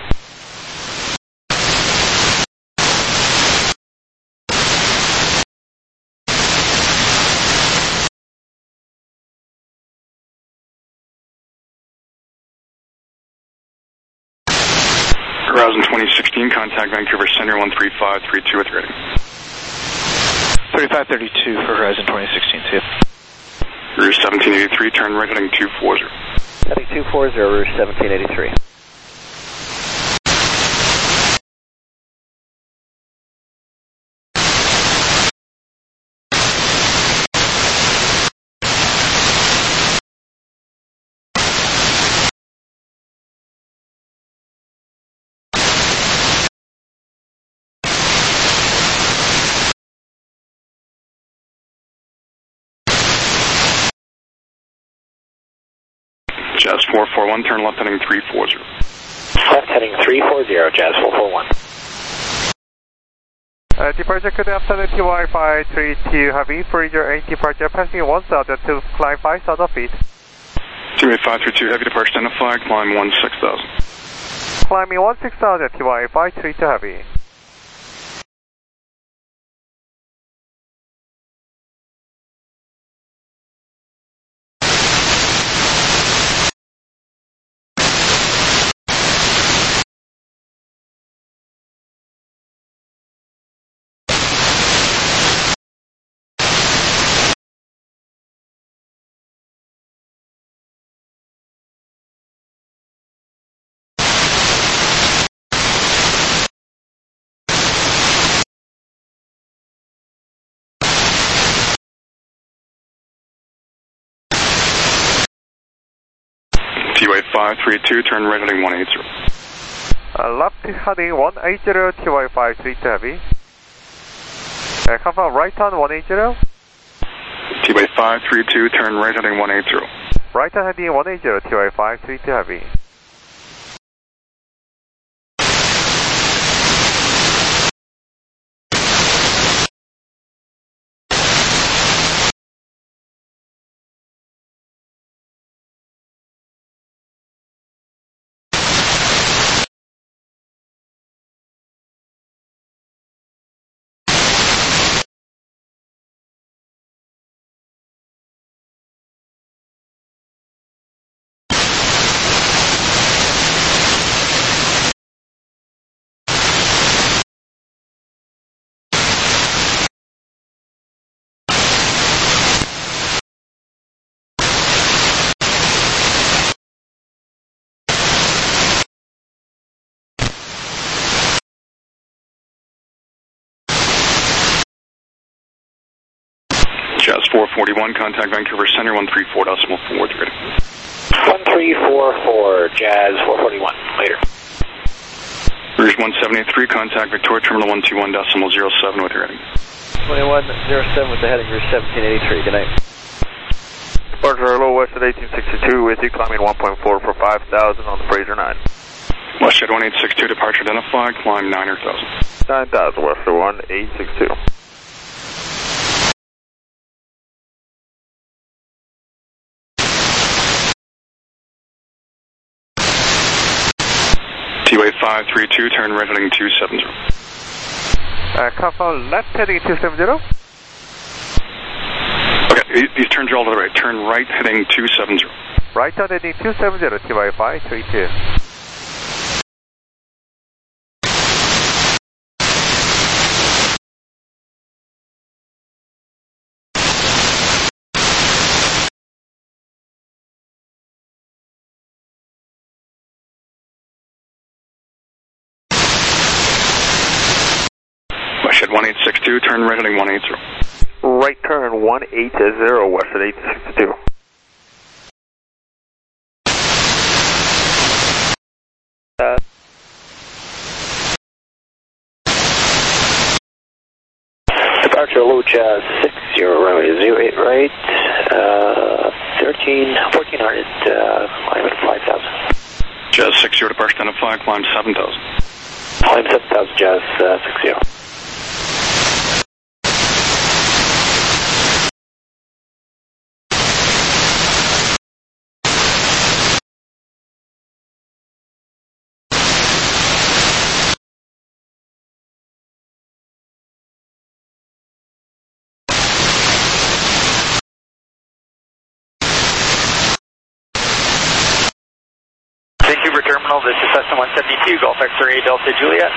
L: Horizon twenty sixteen, contact Vancouver Center one three five three two with your rating.
K: thirty-five thirty-two for Horizon twenty sixteen, see you.
L: Rouge seventeen eighty-three, turn right heading two four zero.
O: Heading two four zero, Rouge seventeen eighty-three.
L: Jazz four four one, turn left heading three four zero.
M: Left heading three four zero, Jazz four four one.
I: Uh, departure good afternoon, T Y five three two Heavy, for your eight departure passing one thousand to climb five thousand feet.
L: T Y five three two, heavy departure identified, climb one six thousand.
I: Climbing one six thousand, T Y five three two Heavy.
L: five three two, turn right heading one eighty.
I: Uh, left heading one eighty, T Y five three two heavy. Uh, confirm right on one eighty.
L: T Y five three two, turn right heading one eighty.
I: Right on heading one eighty, T Y five three two heavy.
L: Jazz four forty-one, contact Vancouver Center, one three four decimal four three.
M: one three four four, Jazz four forty-one, later.
L: Rouge one seventy-three, contact Victoria Terminal one two one decimal zero seven with your heading.
O: twenty-one oh seven with the heading, Rouge seventeen eighty-three, good night.
E: Departure low west at eighteen sixty-two, with you climbing one point four for five thousand on the Fraser nine.
L: Westjet one eight six two, departure identified, climb nine thousand.
E: nine thousand, Westjet one eight six two.
L: T Y five three two, turn right heading two seventy.
I: Uh, confirm left heading two seventy.
L: Okay, these turns are all to the right. Turn right heading two seventy.
I: Right on heading two seventy, T Y five three two.
L: Westjet one eight six two, turn right heading one eighty.
E: Right turn one eighty, west at eight sixty-two. Uh,
M: Departure low Jazz six zero, runway zero eight right, uh, thirteen, fourteen hundred, uh, climb at five thousand.
L: Jazz six zero, departure identified, climb seven thousand.
M: Climb seven thousand, Jazz uh, six zero.
F: Vancouver Terminal, this is Cessna one seventy-two, Golf X-ray Delta Juliet.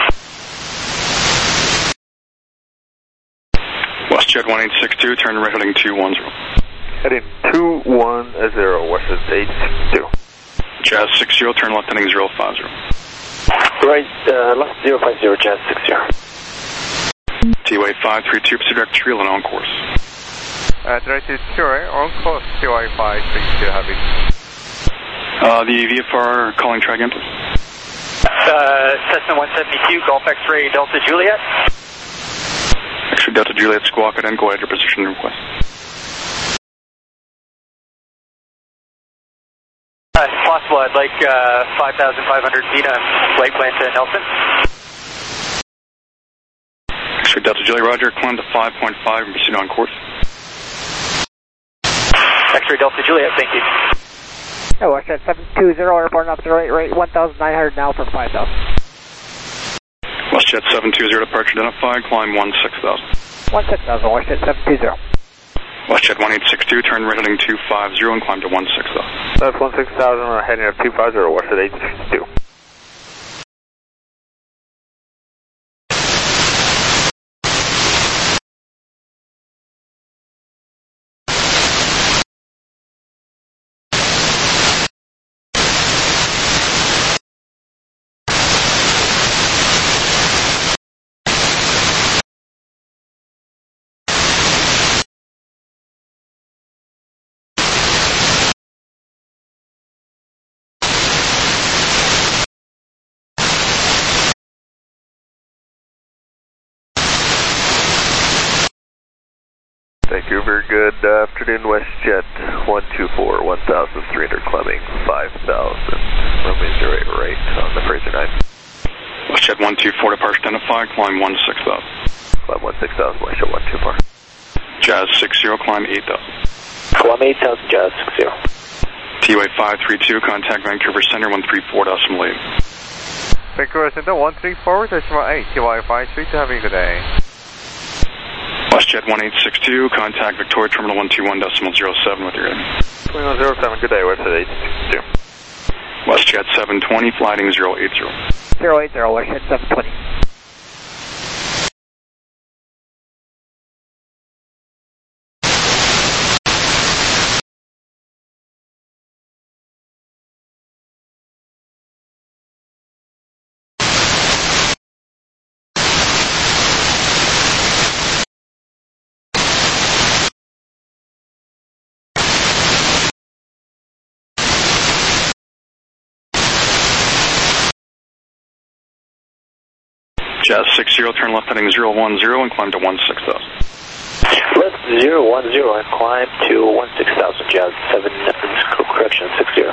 L: Westjet one eight six two, turn right heading two one zero.
E: Heading two one zero, west at eight sixty-two.
L: Jazz six zero, turn left heading zero five zero.
M: Right, uh, left zero five zero, Jazz six zero.
L: T Y five three two, proceed direct trail and on course.
I: Uh, directed Ture, on course, T Y five three two heavy.
L: Uh, the V F R calling try again, please.
F: Uh, Cessna one seventy-two, Golf X-ray Delta Juliet.
L: X-ray Delta Juliet, squawk and go ahead your position request.
F: Uh, if possible, I'd like uh, five thousand five hundred feet on flight plan to Nelson.
L: X-ray Delta Juliet, roger, climb to five point five and proceed on course.
F: X-ray Delta Juliet, thank you.
R: Oh, Westjet seven two zero, airborne up to the right, right, one thousand nine hundred now for five thousand.
L: Westjet seven two zero, departure identified, climb one six thousand.
R: one six thousand, Westjet seven two zero.
L: Westjet one eight six two, turn right heading two five zero and climb to one six thousand.
E: That's one six thousand, heading up two five zero, west at eight sixty-two.
I: Vancouver, good afternoon, WestJet one two four, one thousand three hundred climbing five thousand. Runway zero eight right on the Fraser nine.
L: WestJet one two four, departure identified, climb one six thousand.
I: Climb one six thousand, WestJet one two four.
L: Jazz six zero, climb eight thousand.
M: Climb eight thousand, Jazz six zero.
L: T U A five three two, contact Vancouver Center one three four decimal eight.
I: Vancouver Center one three four decimal eight, T Y five three two, having a good day.
L: WestJet one eight six two, contact Victoria Terminal one two one decimal zero seven with your heading.
I: twenty-one zero seven, good day, WestJet eight six two.
L: WestJet seven twenty, flighting zero eight zero.
R: zero eight zero, WestJet seven twenty.
L: Jazz six zero, turn left heading zero one zero and climb to one six thousand.
M: Left zero one zero and climb to one six thousand, Jazz seven, correction six zero.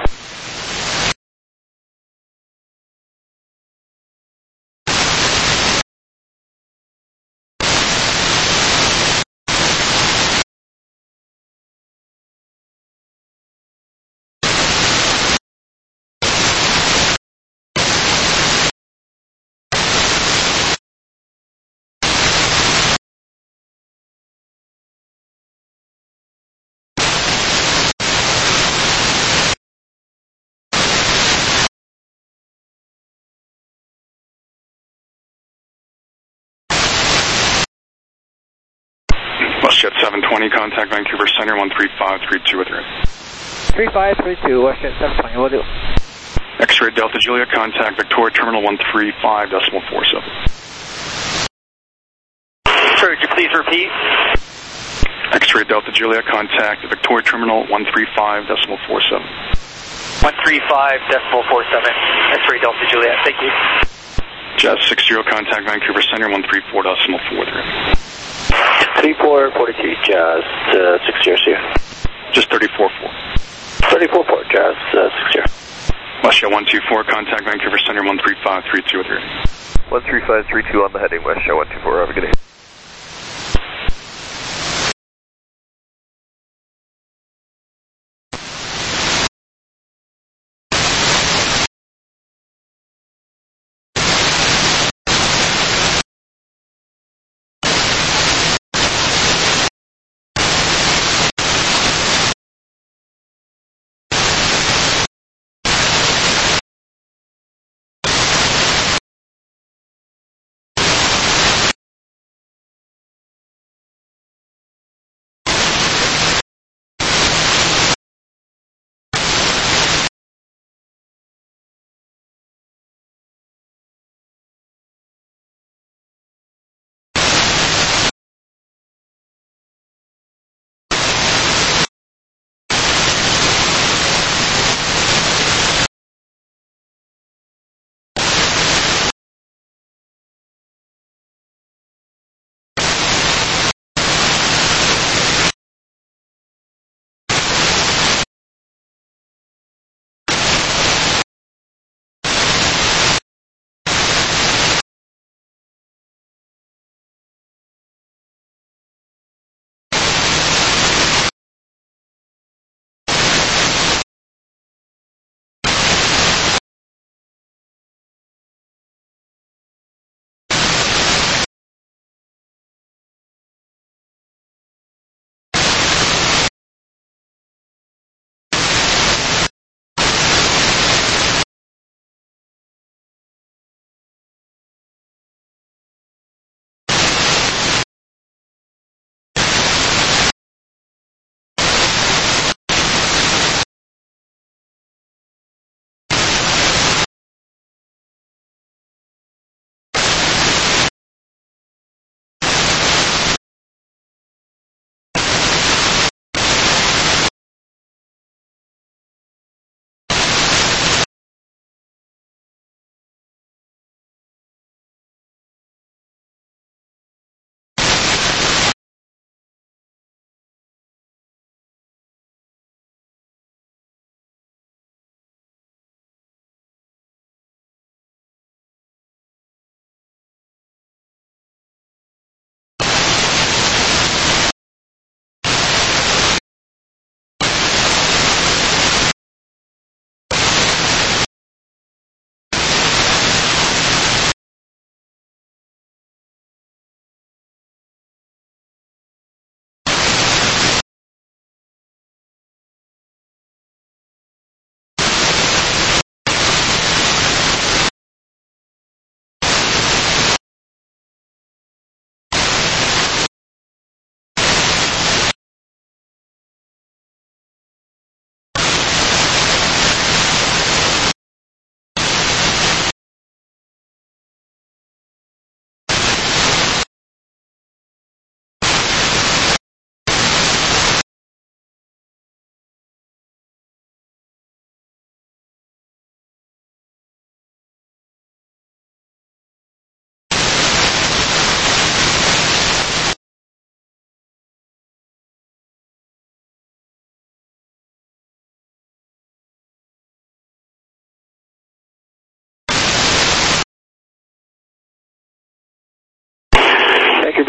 L: WestJet seven twenty, contact Vancouver Center one three five three two with your heading.
R: three five three two, WestJet seven twenty, will do.
L: X-ray Delta Juliet, contact Victoria Terminal one three five decimal four seven.
F: Sir, would you please repeat?
L: X-ray Delta Juliet, contact Victoria Terminal one three five decimal four seven.
F: one three five decimal four seven. X-ray Delta Juliet, thank you.
L: Jazz six zero, contact Vancouver Center one three four decimal four three.
M: three four four two, Jazz uh, six zero zero.
L: Just thirty-four four.
M: thirty-four four, Jazz uh, six zero.
L: WestJet one two four, contact Vancouver Center one three five three two with your heading.
I: one three five three two on the heading, WestJet one two four, have a good day.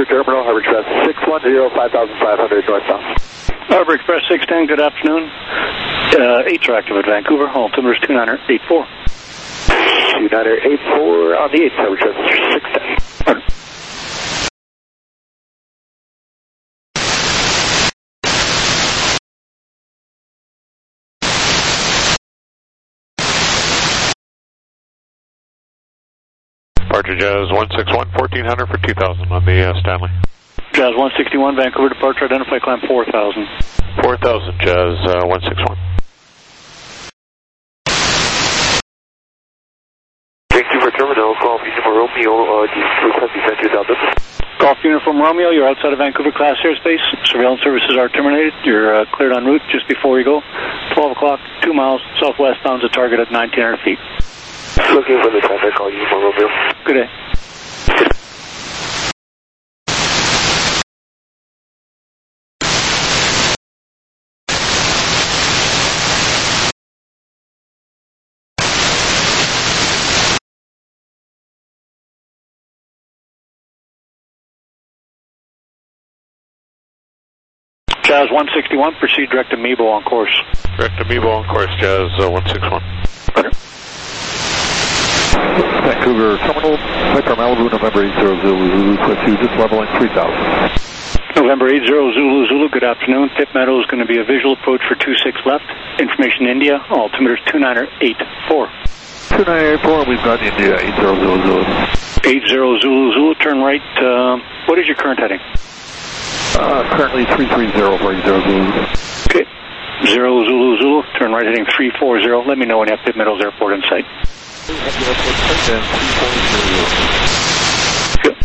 B: Vancouver Terminal, Harbor Express six one zero, five thousand five hundred northbound.
G: Harbor Express six ten, good afternoon. Uh, eights are active at Vancouver, altimeter is two nine eight four.
B: two nine eight four on the eighth, Harbor Express six ten.
A: Departure Jazz one six one, fourteen hundred for two thousand on the uh, Stanley.
G: Jazz one sixty-one, Vancouver departure, identify climb four thousand.
A: four thousand, Jazz uh, one six one.
M: Vancouver Terminal, Golf Uniform Romeo, uh, request descent to South Distance.
G: Golf Uniform Romeo, you're outside of Vancouver Class Airspace. Surveillance services are terminated. You're uh, cleared en route just before you go. twelve o'clock, two miles, southwestbound to target at nineteen hundred feet.
M: Looking for the traffic, call Uniform Romeo.
G: Good day. Jazz one sixty-one, proceed direct to Mebo on course.
A: Direct to Mebo on course, Jazz uh, one six one.
G: Better.
P: Vancouver Terminal, Piper Malibu, November eight zero Zulu Zulu, Cliff two, just leveling three thousand.
G: November eight zero Zulu Zulu, good afternoon. Tip Meadow is going to be a visual approach for two six left. Information India, altimeter is two nine eight four.
P: two nine eight four, we've got India, eight zero Zulu Zulu.
G: eight zero Zulu Zulu, turn right. Uh, what is your current heading?
P: Uh, currently three three zero for eight zero Zulu.
G: Okay. zero Zulu Zulu, turn right heading three four zero. Let me know when you have Pitt Meadows Airport in sight. Good.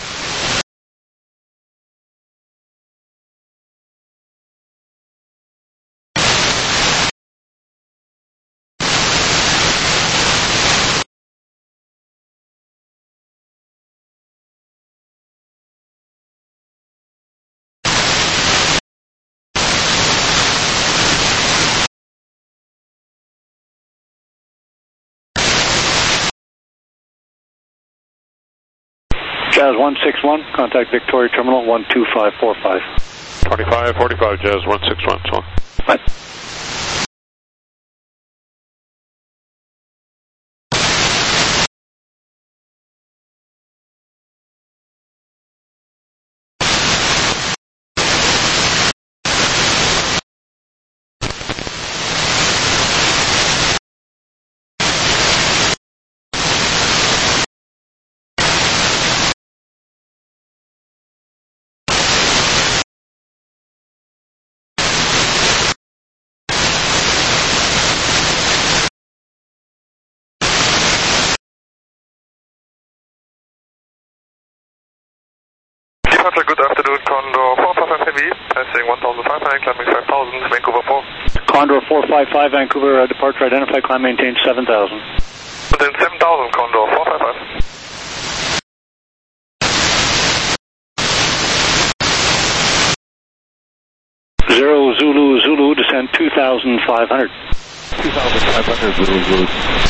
G: Jazz one six one, contact Victoria Terminal one two five four five.
A: twenty-five forty-five, Jazz one six one. So.
G: Bye.
E: Good afternoon, Condor four five five Heavy, passing one thousand five hundred, climbing five thousand, Vancouver four.
G: Condor four five five, Vancouver, uh, departure identify, climb maintain seven thousand.
E: Maintain seven thousand, Condor four five five.
G: Zero Zulu Zulu, descend two thousand five hundred.
P: two thousand five hundred, Zulu Zulu.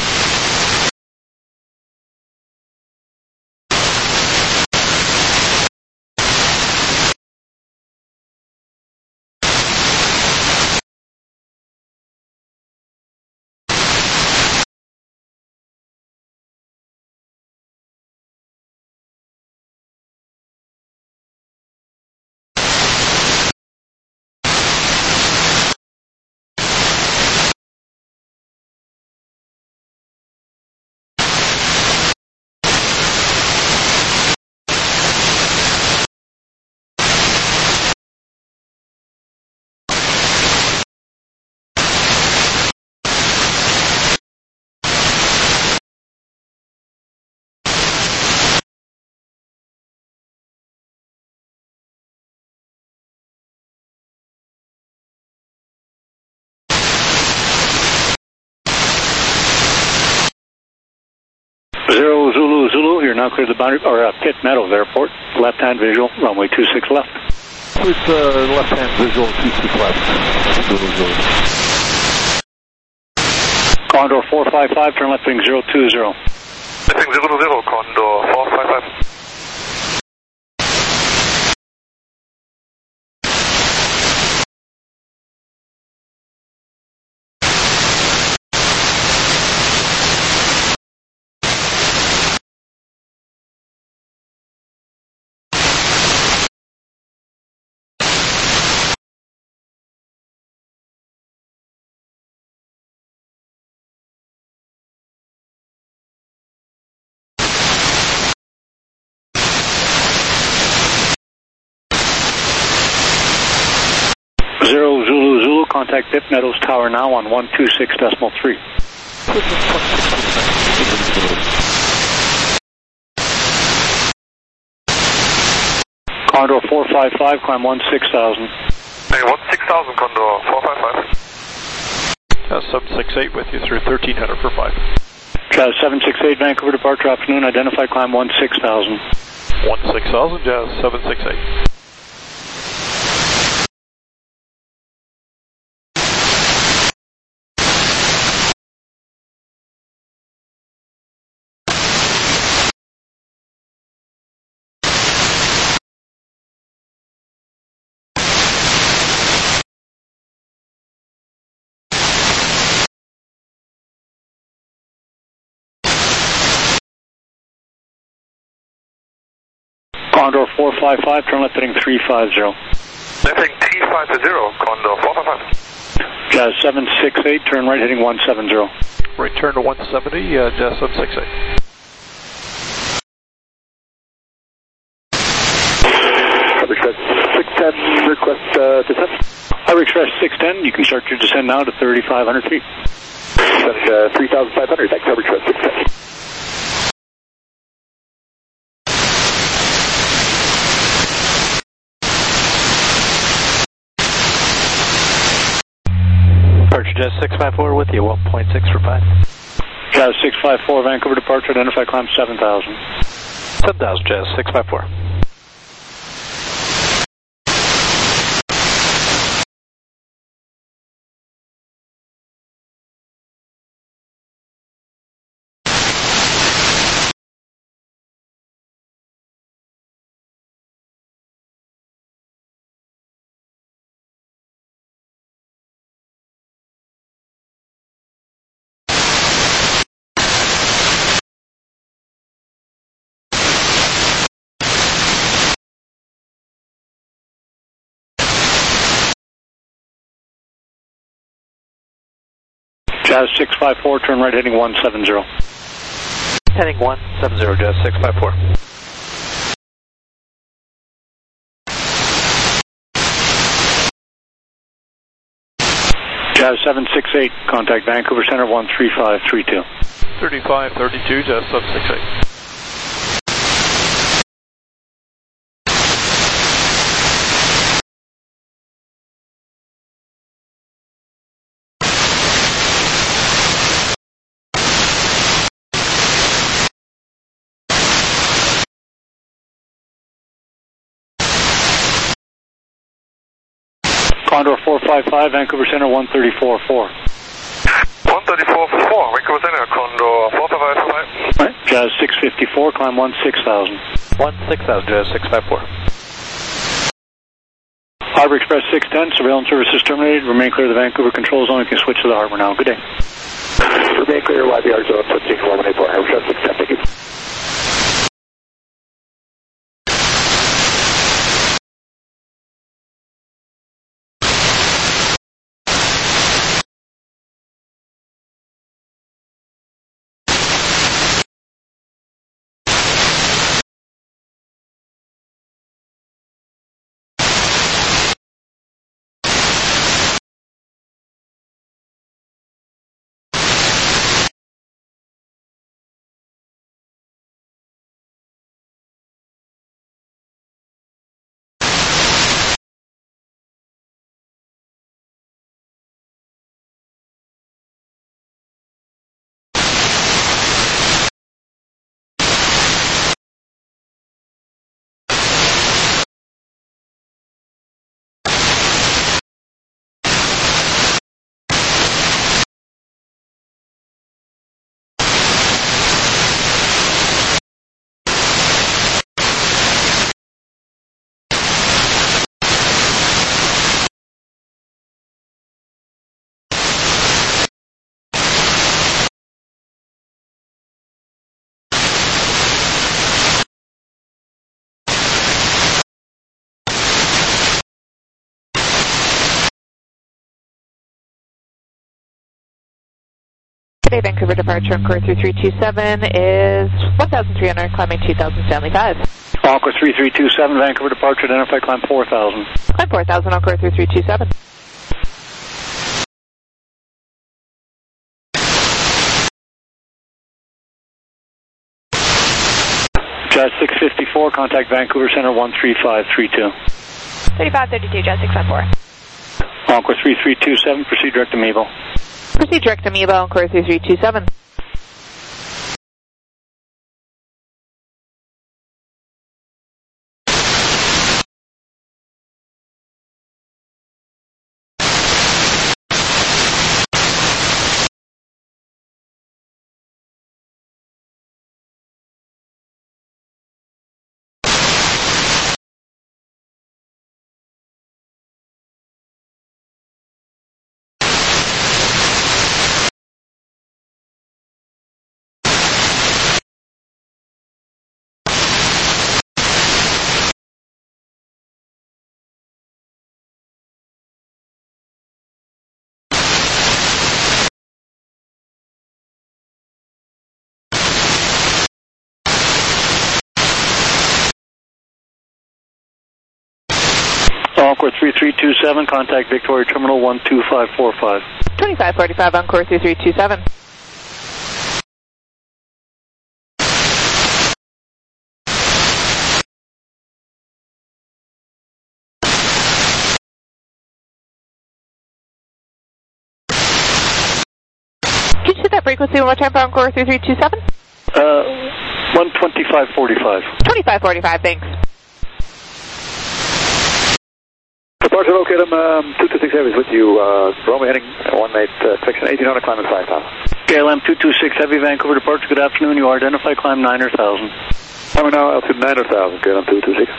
G: Zero Zulu Zulu, you're now clear to the boundary, or uh, Pitt Meadows Airport. Left-hand visual, runway two six left.
P: With uh, left-hand visual, two six left. Zulu Zulu.
G: Condor four five five, turn left wing zero two zero.
E: Left wing zero two zero, Condor four five five.
G: contact Dip Meadows Tower now on one two six decimal three. Condor four five five, climb one six thousand.
D: Hey, one six thousand, Condor four five five.
S: Uh, seven six eight with you through thirteen hundred for five.
G: Jazz seven six eight, Vancouver departure, afternoon, identify climb one six thousand.
S: one six thousand, Jazz seven six eight.
G: Condor four five five, turn left heading three five zero.
D: Left heading three five zero, Condor four five five.
G: Jazz seven six eight, turn right heading one seven zero.
S: Right turn to one seventy, uh, Jazz seven six eight.
B: Coverage Express six ten, request uh, descent.
G: Coverage Express six ten, you can start your descent now to thirty-five hundred feet.
B: Descent uh, three thousand five hundred, thanks, Coverage Express six ten.
H: Jazz six five four with you, one point six for five.
G: Jazz six five four, Vancouver departure, identify climb seven thousand.
H: seven thousand, Jazz six five four.
G: Jazz six five four, turn right heading one seven zero.
H: Heading one seven zero, Jazz six five four.
G: Jazz seven six eight, contact Vancouver Center one three five three two.
S: thirty-five thirty-two, Jazz seven six eight.
G: Condor four five five, Vancouver Center one thirty-four four.
D: one thirty-four four, Vancouver Center, Condor four five five.
G: Right, Jazz six fifty-four, climb one six thousand.
H: one six thousand, Jazz six five four.
G: Harbor Express six ten, surveillance services terminated. Remain clear of the Vancouver control zone. You can switch to the harbor now. Good day.
B: Remain clear, Y B R zone, fourteen four one eight four, Harbor Express six ten, thank you.
C: Today, Vancouver departure, Encore three three two seven is one thousand three hundred, climbing two thousand, Stanley five.
G: Encore three three two seven, Vancouver departure, identify climb four thousand.
C: Climb four thousand, Encore three three two seven.
G: contact Vancouver Center one three five three two.
C: thirty-five thirty-two, Jazz six one four.
G: Encore three three two seven, proceed direct to Mevo.
C: Proceed direct to Mevo, Encore three three two seven.
G: Encore three three two seven, contact Victoria Terminal one two five four five.
C: twenty-five forty-five, Encore three three two seven. Can you set that frequency one more time for Encore three three two seven?
G: Uh, one twenty-five forty-five.
C: twenty-five forty-five, thanks.
P: Departure located, um, two two six Heavy is with you, uh, Roma heading one eight, uh, section eighteen hundred, climbing five thousand.
G: K L M two two six Heavy, Vancouver departure, good afternoon, you are identified, climb nine thousand.
P: Climbing now altitude nine thousand, K L M two two six.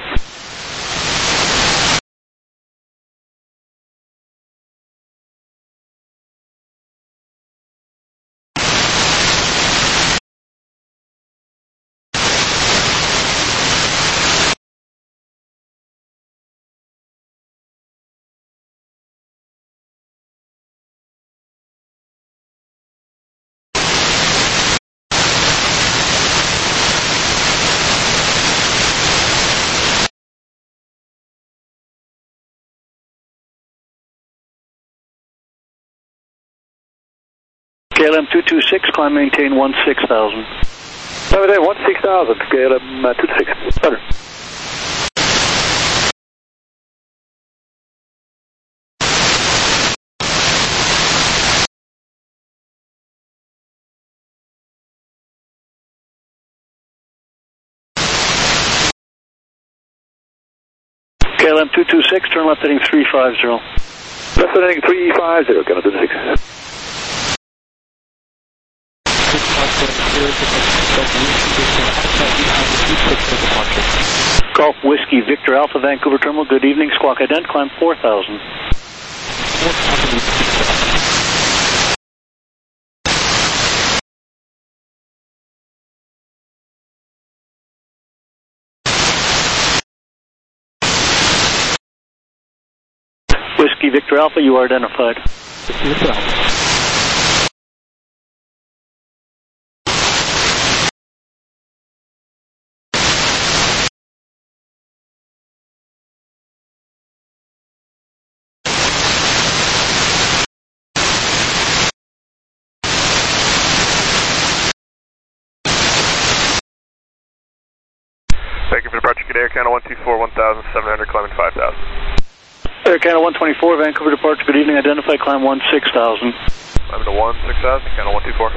G: K L M two two six, climb maintain one six thousand.
P: Climb maintain one six thousand, K L M uh, two two six. Better.
G: K L M two two six, turn left heading three five zero.
P: Left heading three five zero, K L M two two six.
G: Golf Whiskey Victor Alpha, Vancouver Terminal, good evening, squawk ident, climb four thousand. Whiskey Victor Alpha, you are identified.
E: Thank you for departure, good Air Canada one two four, one thousand seven hundred, climbing five thousand.
G: Air Canada one twenty-four, Vancouver departure, good evening, identify, climb one six thousand.
E: Climbing to one six thousand, Canada one two four.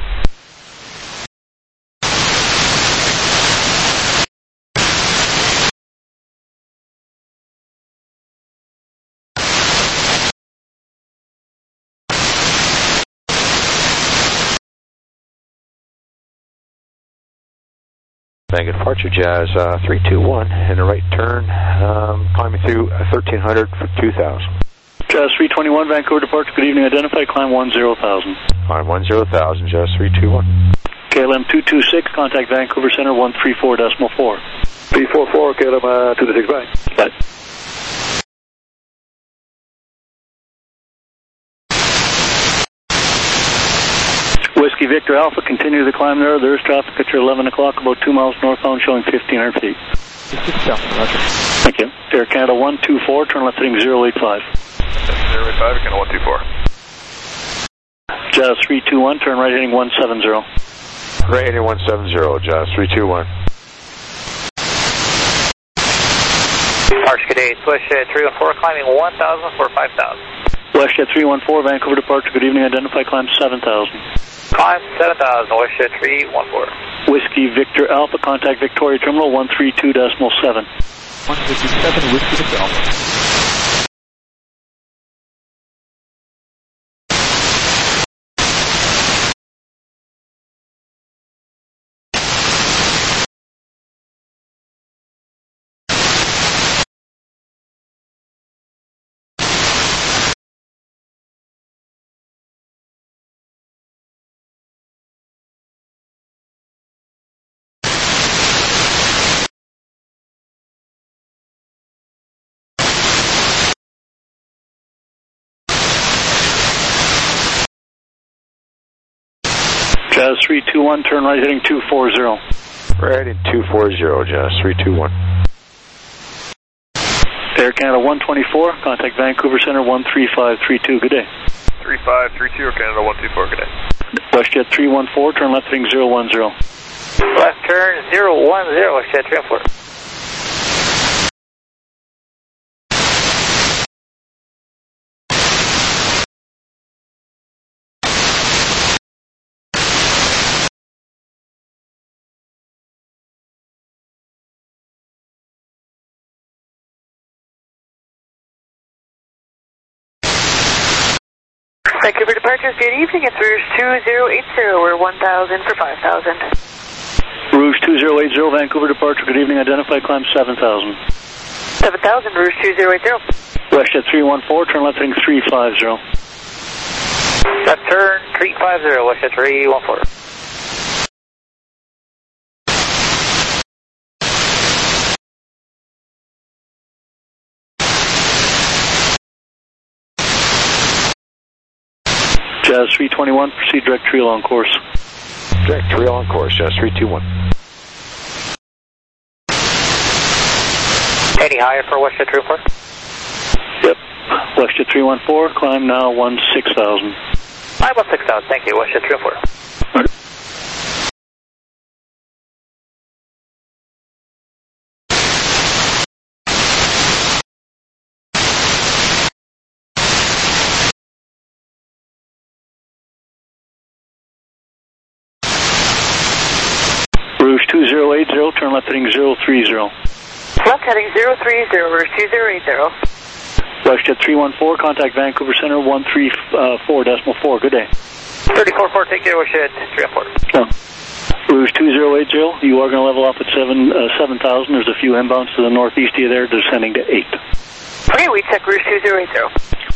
T: Thank you, departure, Jazz uh, three two one, and a right turn, um, climbing through uh, thirteen hundred for two thousand.
G: Jazz three twenty-one, Vancouver departure, good evening, identify, climb one zero thousand.
T: Climb one zero thousand, Jazz three two one.
G: K L M two two six, contact Vancouver Center one three four decimal four.
P: three four four, K L M uh, two two six, bye.
G: Bye. Whiskey Victor Alpha, continue the climb there. There's traffic at your eleven o'clock, about two miles northbound, showing fifteen hundred feet. Thank you. Air Canada one two four, turn left heading zero eight five.
E: zero eight five, Canada one two four.
G: Jazz three two one, turn right heading one seven zero.
T: Right heading one seven zero, Jazz three two one.
F: Departure good day, it's WestJet three one four, climbing one thousand for five thousand.
G: WestJet three one four, Vancouver departure, good evening, identify, climb seven thousand.
F: Climb seven thousand, WestJet three one four.
G: Whiskey Victor Alpha, contact Victoria Terminal one three two decimal seven.
U: one fifty-seven, Whiskey Victor Alpha.
G: Jazz three two one, turn right heading two four zero.
T: Right heading two four zero, Jazz three two one.
G: Air Canada one twenty-four, contact Vancouver Center one three five three two, good day.
I: three five three two, Air Canada one two four, good day.
G: WestJet three one four, turn left heading zero one zero.
F: Left turn zero one zero, WestJet three one four.
Q: Vancouver departures, good evening. It's Rouge two zero eight zero. We're one thousand for five thousand.
G: Rouge two zero eight zero, Vancouver departure, good evening, identify, climb seven thousand.
Q: seven thousand, Rouge two zero eight zero.
G: WestJet three one four, turn left heading three five zero.
F: Left turn three five zero, WestJet three one four.
G: Jazz three twenty-one, proceed direct trail on course.
T: Direct trail on course, Jazz three two one.
F: Any higher for WestJet three one four?
G: Yep. WestJet three one four, climb now one six thousand.
F: I one six thousand, thank you, WestJet three one four.
G: Right. Rouge two zero eight zero, turn left heading zero three zero.
Q: Left heading zero three zero, Rouge two zero eight zero.
G: WestJet three one four, contact Vancouver Center one three four decimal four, good day.
F: thirty-four four, take care, WestJet three one four.
G: Oh. Rouge two zero eight zero, you are going to level off at seven thousand. There's a few inbounds to the northeast of you there, descending to eight.
Q: Okay, we check Rouge two zero eight zero.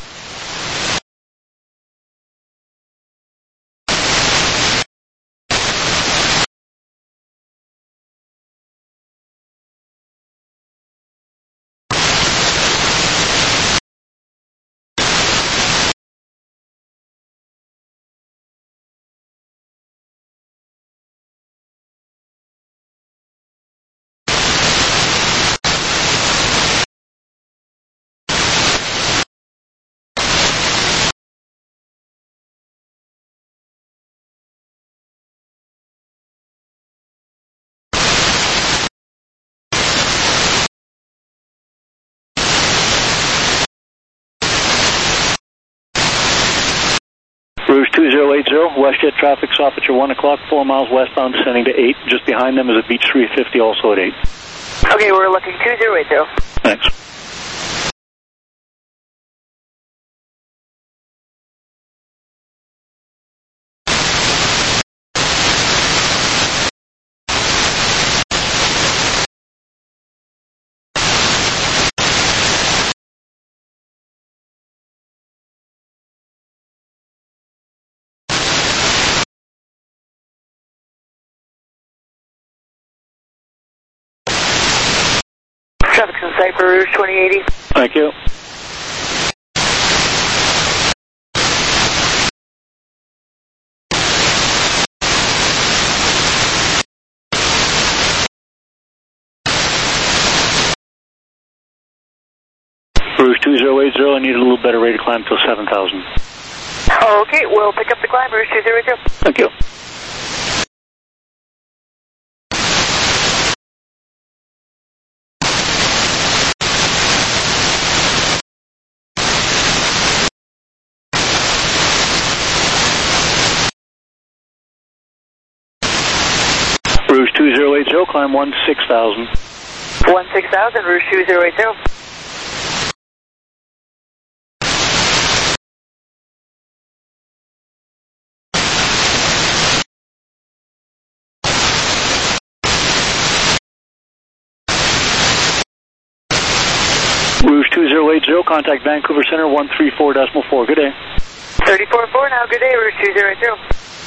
G: Rouge two zero eight zero, WestJet traffic stop at your one o'clock, four miles westbound, descending to eight. Just behind them is a Beach three fifty, also at eight.
Q: Okay, we're looking two zero eight zero.
G: Thanks.
Q: Traffic's in sight for Rouge twenty eighty.
G: Thank you. Rouge two zero eight zero, I need a little better rate of climb till seven thousand.
Q: Okay, we'll pick up the climb, Rouge two zero eight zero.
G: Thank you. Joe, climb one six thousand.
Q: one six thousand, Rouge two zero eight zero.
G: Rouge two zero eight zero, contact Vancouver Center one three four decimal four. Good day.
Q: thirty-four four now, good day, Rouge two zero eight zero.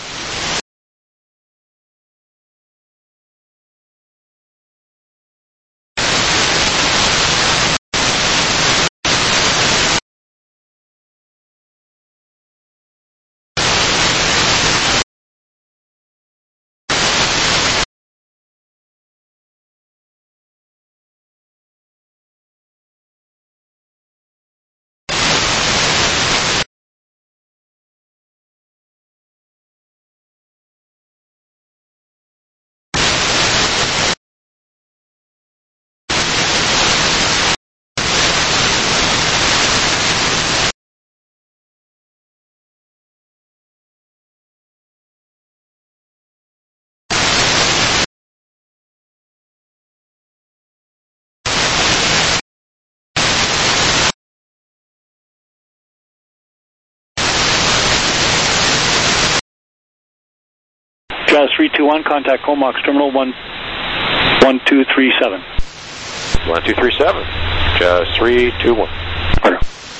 G: Jazz three two one, contact Comox Terminal one one two three seven.
T: one two three seven. Jazz three two one.
G: Order.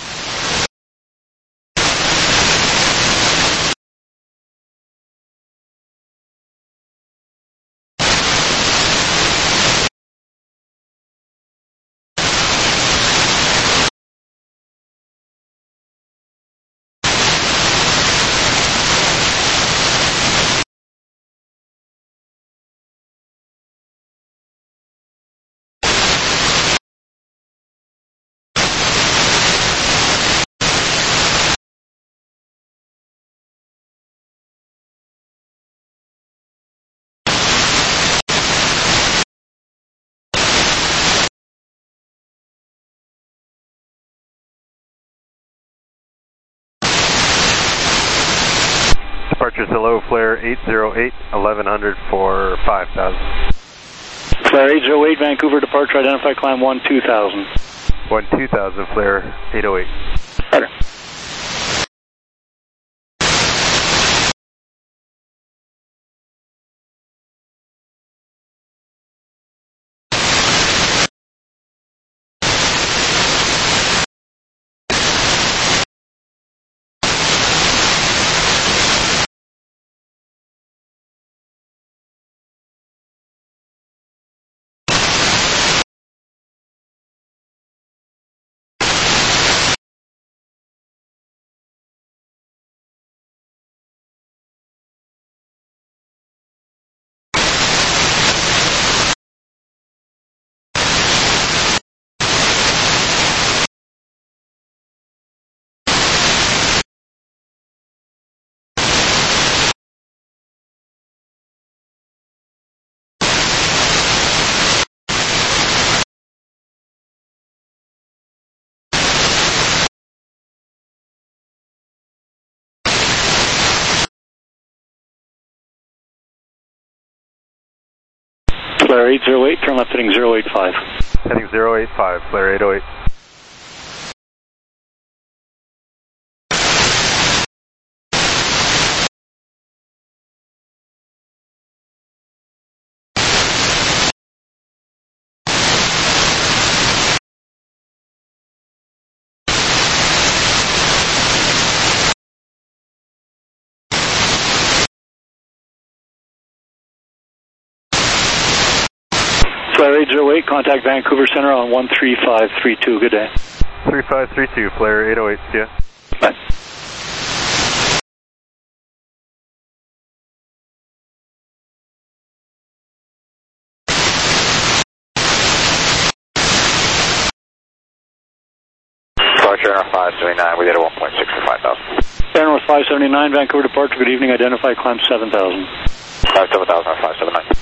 I: Departures hello, flare eight zero eight, eleven hundred for five thousand.
G: Flare eight zero eight, Vancouver departure, identify climb one two thousand.
I: one two thousand, flare eight oh eight.
G: Order. Flare eight zero eight, turn left heading zero eight five.
I: Heading zero eight five, flare eight oh eight.
G: Flare eight zero eight, contact Vancouver Center on one three five three two. Good day.
I: three five three two, flare eight oh eight, see ya.
G: Bye.
B: Departure five seventy-nine, we did a one point six for five thousand.
G: Air North five seventy-nine, Vancouver departure, good evening, identify climb seven thousand.
B: Climb seven thousand on five seventy-nine.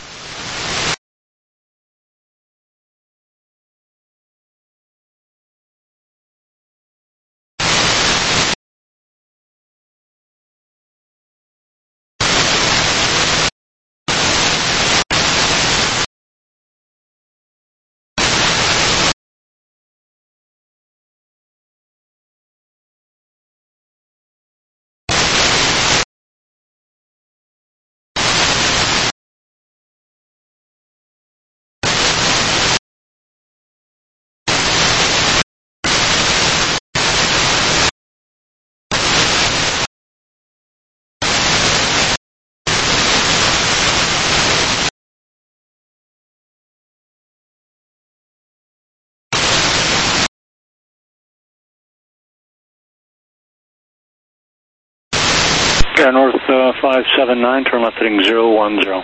G: Air North uh, five seven nine, turn left heading zero one zero.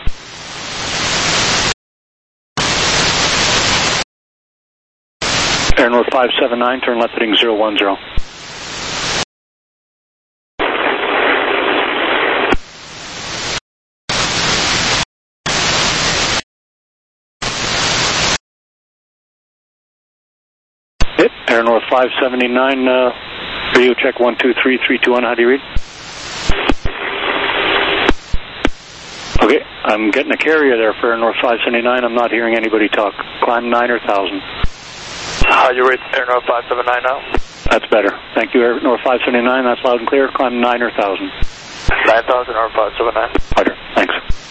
G: Air North five seven nine, turn left heading zero one zero. Hit, Air North five seventy-nine, uh, radio check one two three three two one, how do you read? Okay, I'm getting a carrier there for Air North five seventy-nine, I'm not hearing anybody talk. Climb nine or one thousand.
F: How you rate Air North five seven nine now?
G: That's better. Thank you, Air North five seventy-nine, that's loud and clear. Climb nine or one thousand.
F: nine thousand or five seven nine.
G: Roger, thanks.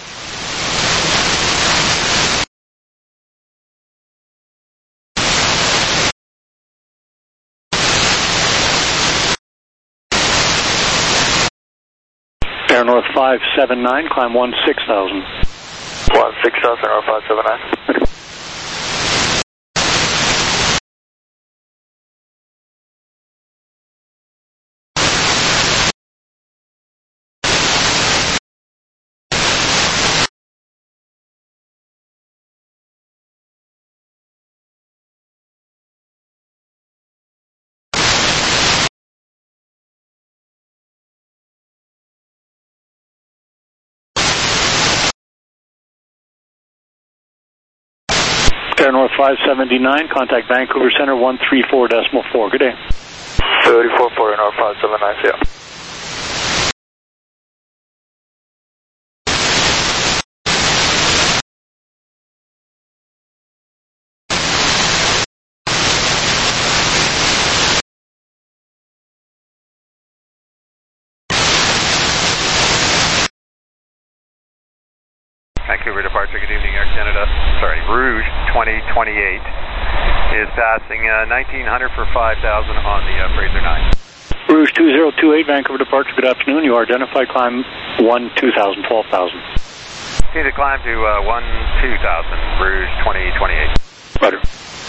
G: Air North five seven nine, climb one six thousand.
F: one six thousand or five seven nine.
G: Air North five seventy-nine, contact Vancouver Center one three four decimal four. Good day.
F: thirty-four four Air North five seven nine, yeah.
E: Vancouver departure, good evening, Air Canada. Sorry, Rouge twenty twenty-eight is passing uh, nineteen hundred for five thousand on the uh, Fraser nine.
G: Rouge two zero two eight, Vancouver departure, good afternoon. You are identified, climb one two thousand, twelve thousand.
E: Need to climb to uh, one two thousand, Rouge twenty twenty-eight.
G: Roger.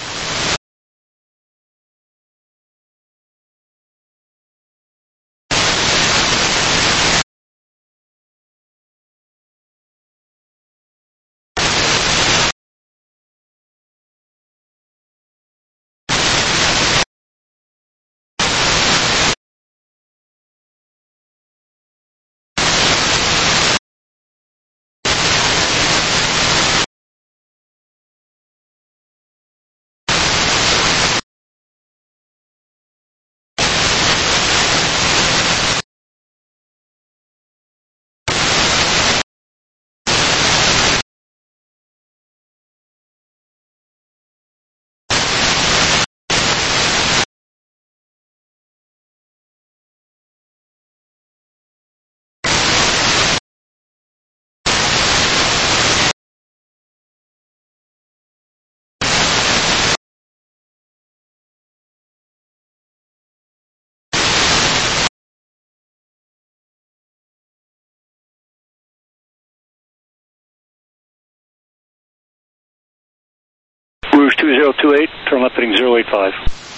G: Rouge two zero two eight, turn left heading zero eight five.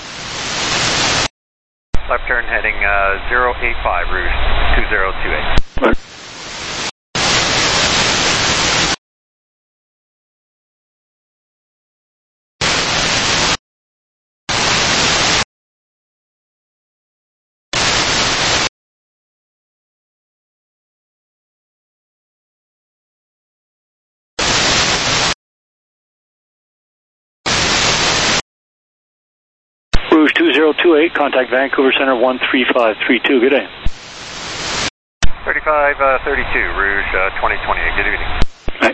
E: Left turn heading uh, zero eight five, Rouge two zero two eight.
G: Right. Rouge two zero two eight, contact Vancouver Center one three five three two. Good day.
E: thirty-five thirty-two, Rouge uh, twenty twenty-eight. Good evening.
G: Right.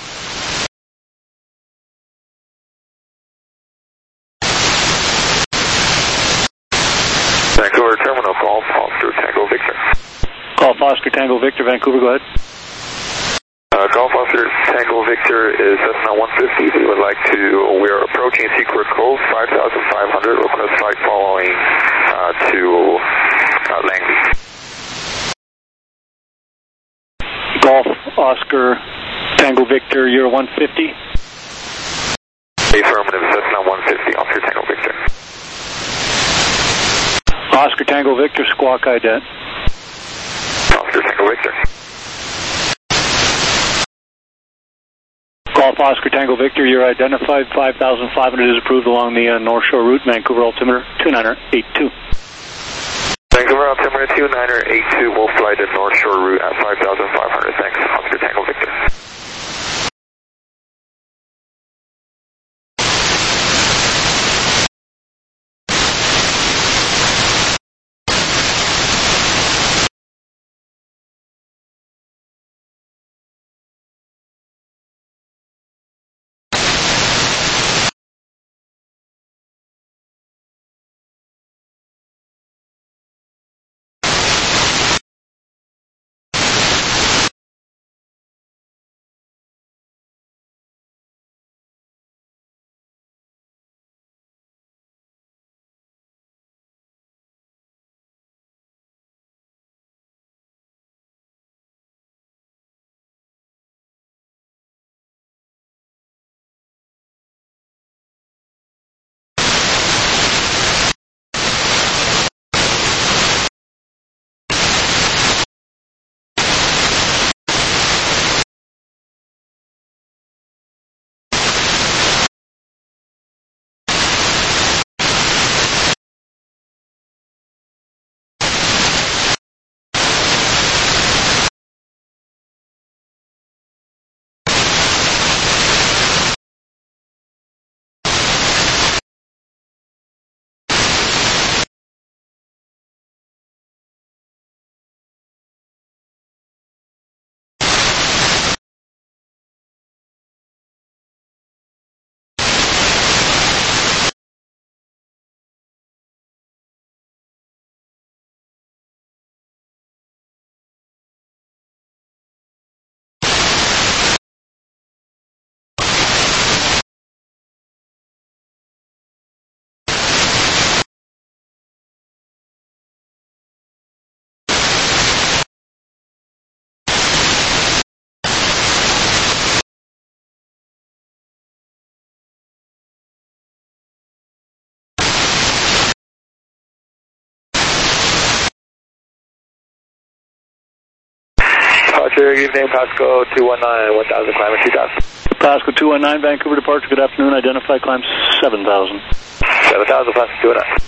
D: Vancouver Terminal, call Foster Tango Victor.
G: Call Foster Tango Victor, Vancouver, go ahead.
D: Uh, Golf Officer Tango Victor is Cessna one fifty. We would like to, we are approaching Secret Cove, five thousand five hundred. Open a flight following uh, to uh, Langley.
G: Golf Oscar Tango Victor, you're one fifty.
D: Affirmative, Cessna one fifty, Officer Tango Victor.
G: Oscar Tango Victor, squawk ident.
D: Oscar Tango Victor.
G: Golf Oscar Tango Victor, you're identified. five thousand five hundred is approved along the uh, North Shore route, Vancouver altimeter two niner eight two.
D: Vancouver altimeter two niner eight two will fly to North Shore route at five thousand five hundred. Thanks, Oscar Tango Victor. Roger, good evening, Pasco two one nine, one thousand, climb at two thousand.
G: Pasco two one nine, Vancouver departure, good afternoon, identify, climb seven thousand.
D: seven thousand, Pasco two one nine.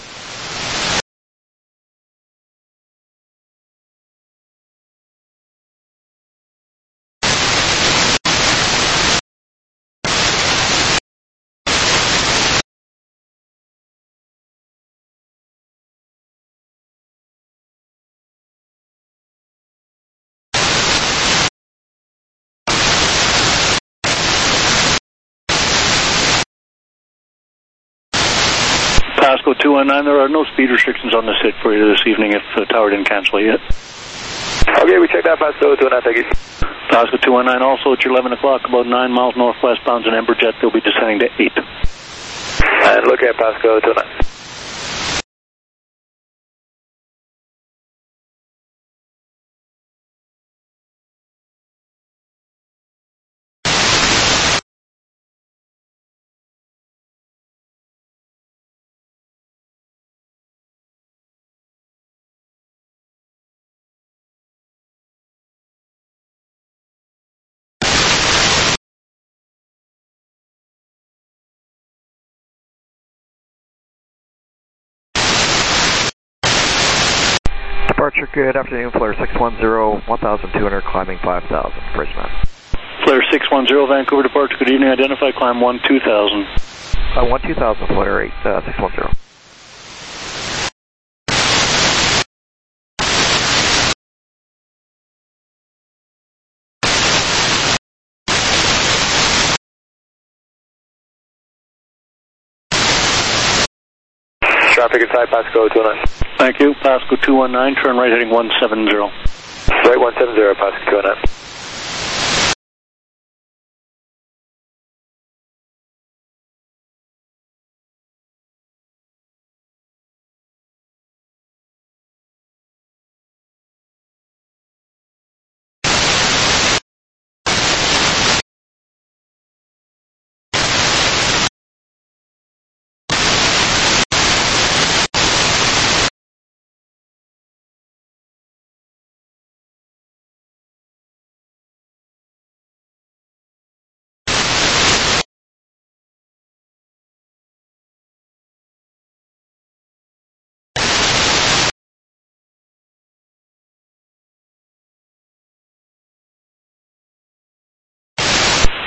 G: Pasco two one nine, there are no speed restrictions on this hit for you this evening if the tower didn't cancel yet.
D: Okay, we checked that, Pasco two one nine, thank you.
G: Pasco two one nine, also at your eleven o'clock, about nine miles northwest bounds in Emberjet, they'll be descending to eight.
D: And look at Pasco two one nine.
H: Departure, good afternoon, Flare six one zero, one thousand two hundred, climbing five thousand, bridge man.
G: Flare six one zero, Vancouver departure, good evening, identify, climb one two thousand.
H: Uh, one two thousand, Flare eight, uh, six one zero.
D: Traffic inside Pasco two one nine.
G: Thank you. Pasco two one nine, turn right heading one seven zero.
D: Right one seven zero, Pasco two one nine.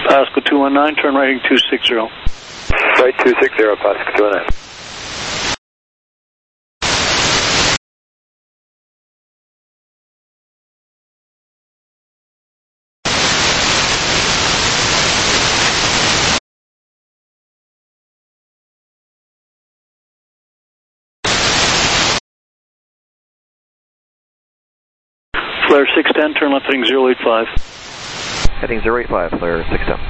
G: Pasco two one nine, turn right two six zero.
B: Right two six zero, Pasco two one nine.
G: Flare six ten, turn left heading zero eight five.
O: Heading zero eight five, Flare six ten.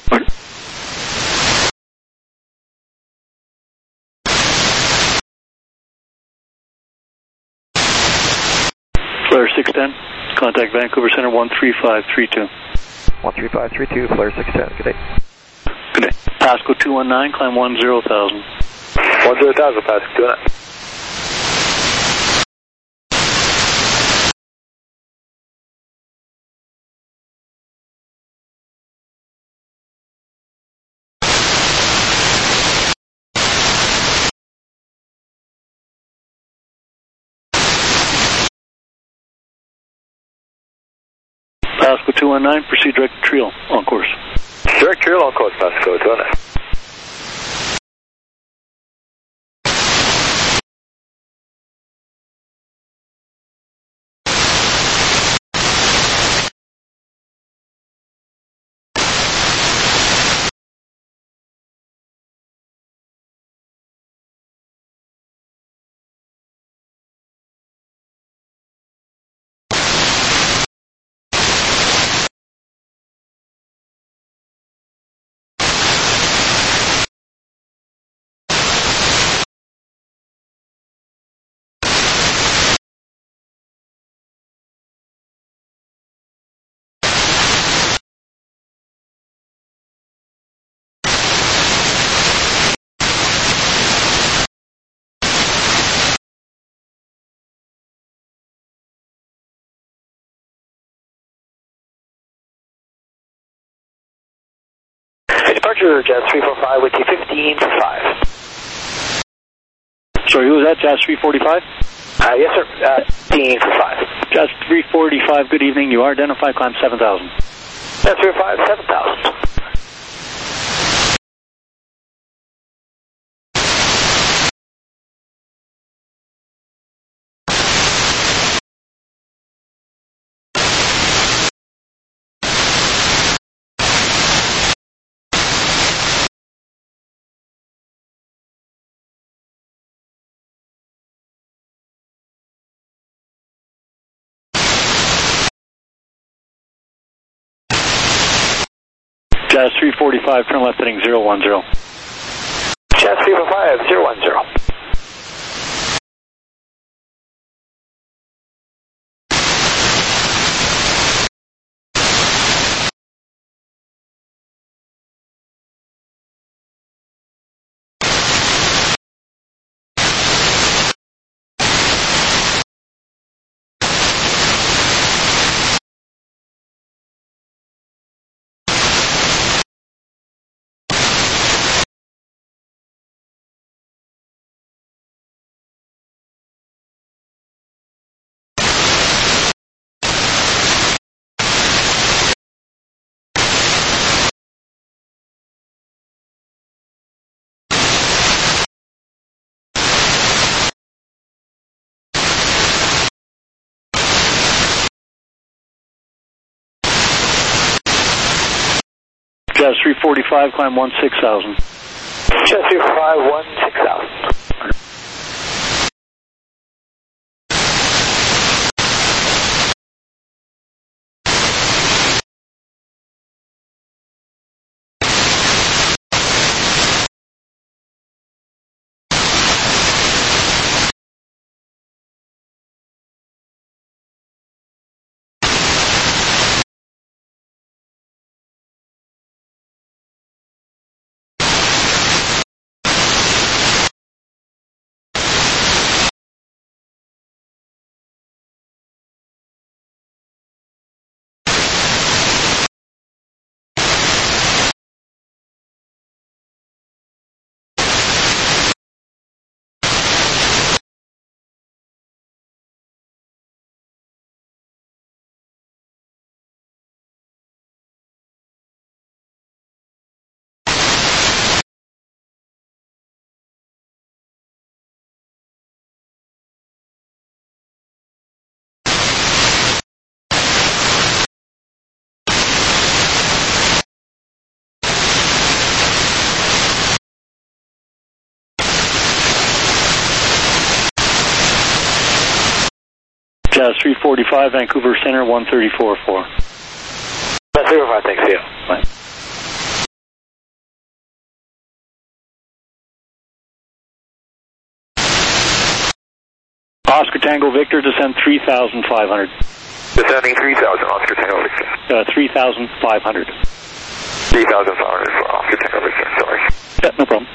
G: Flare six ten, contact Vancouver Center one three five three two.
O: one three five three two, Flare six ten, good day.
G: Good day. Pasco two one nine, climb one zero thousand.
B: one zero thousand, Pasco two one nine.
G: Pasco two one nine, proceed direct Trio on course.
B: Direct Trio on course, Pasco two one nine.
M: Departure, Jazz three four five with you fifteen for five.
G: Sorry, who was that, Jazz three forty-five?
M: Uh, yes, sir, uh, fifteen for five.
G: Jazz three forty-five, good evening, you are identified, climb seven thousand.
M: Jazz three five, seven thousand.
G: Jazz three forty-five, turn left heading zero one zero.
M: Jazz three four five, zero one zero.
G: Jazz three forty-five, climb one six thousand.
M: Jazz three forty-five, one six thousand.
G: Jazz three forty-five, Vancouver Center, one thirty-four four.
B: That's zero five, thanks, see you.
G: Bye. Oscar Tango Victor, descend three thousand five hundred.
D: Descending three thousand, Oscar Tango Victor.
G: Uh, three thousand five hundred.
D: three thousand five hundred for Oscar Tango Victor, sorry.
G: Yeah, no problem.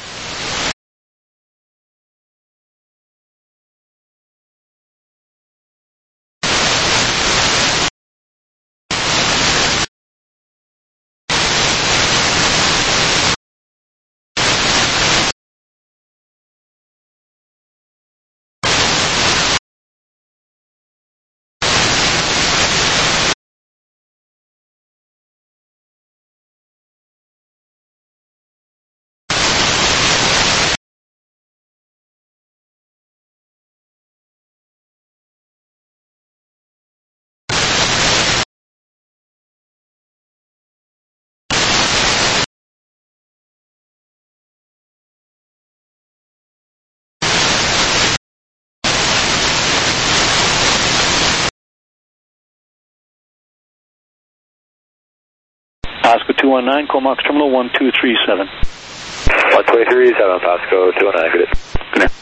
G: Pasco two one nine, Comox Terminal one two three seven.
B: one two three seven, Pasco two one nine, good.
G: Good night.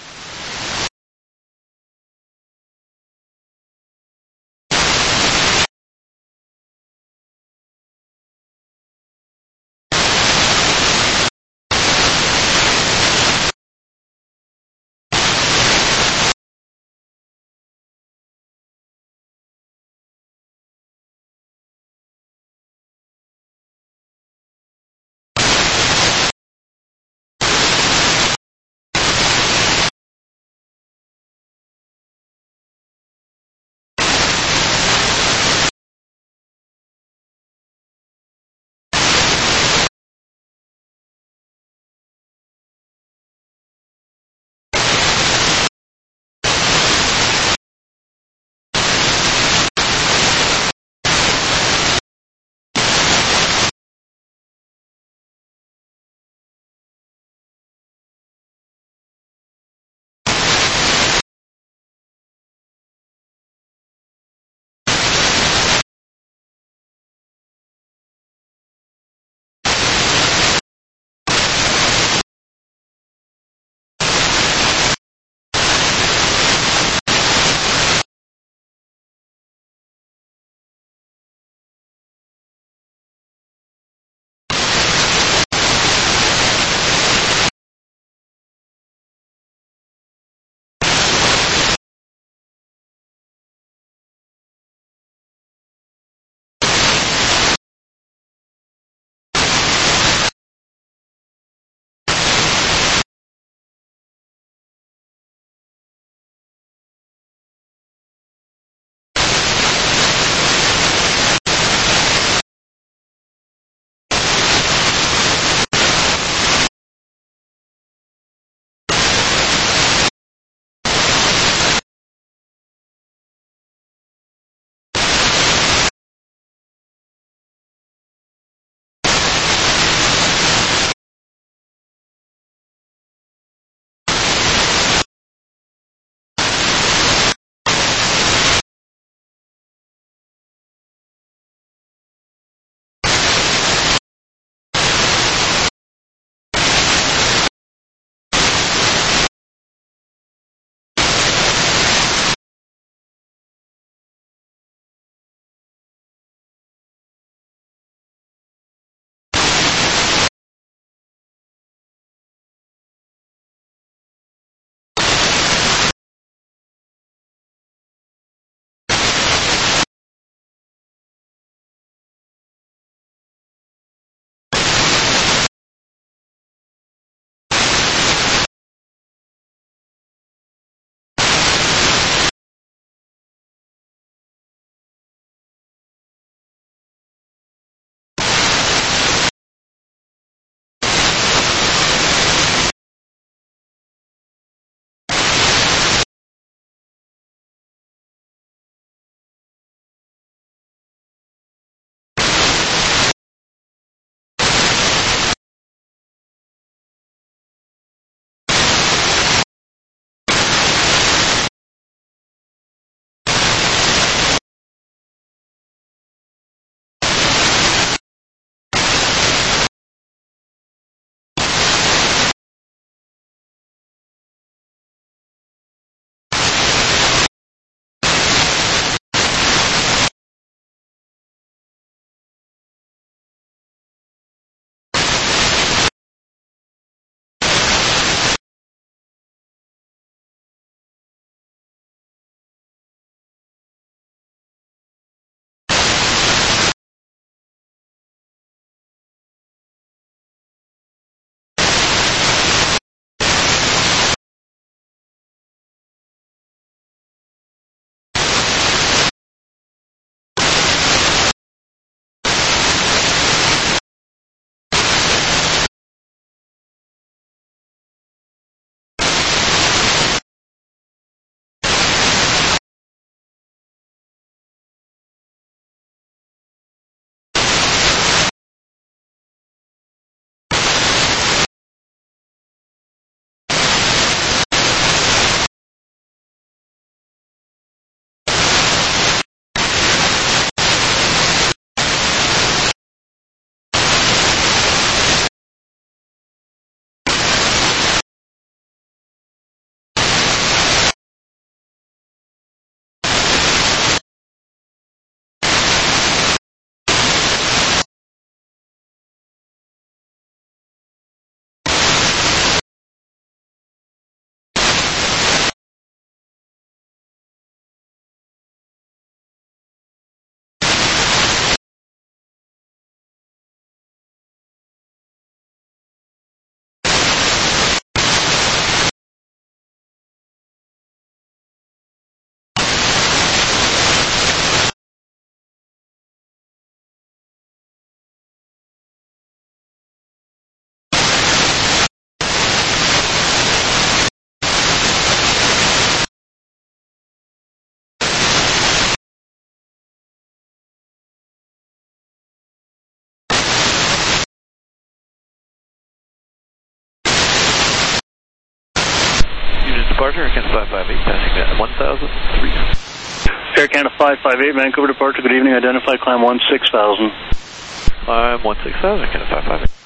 S: departure, Air Canada five five eight, passing at one thousand three hundred.
G: Air Canada five five eight, Vancouver departure, good evening, identify, climb one six thousand.
S: Climb one six thousand, Air Canada five five eight.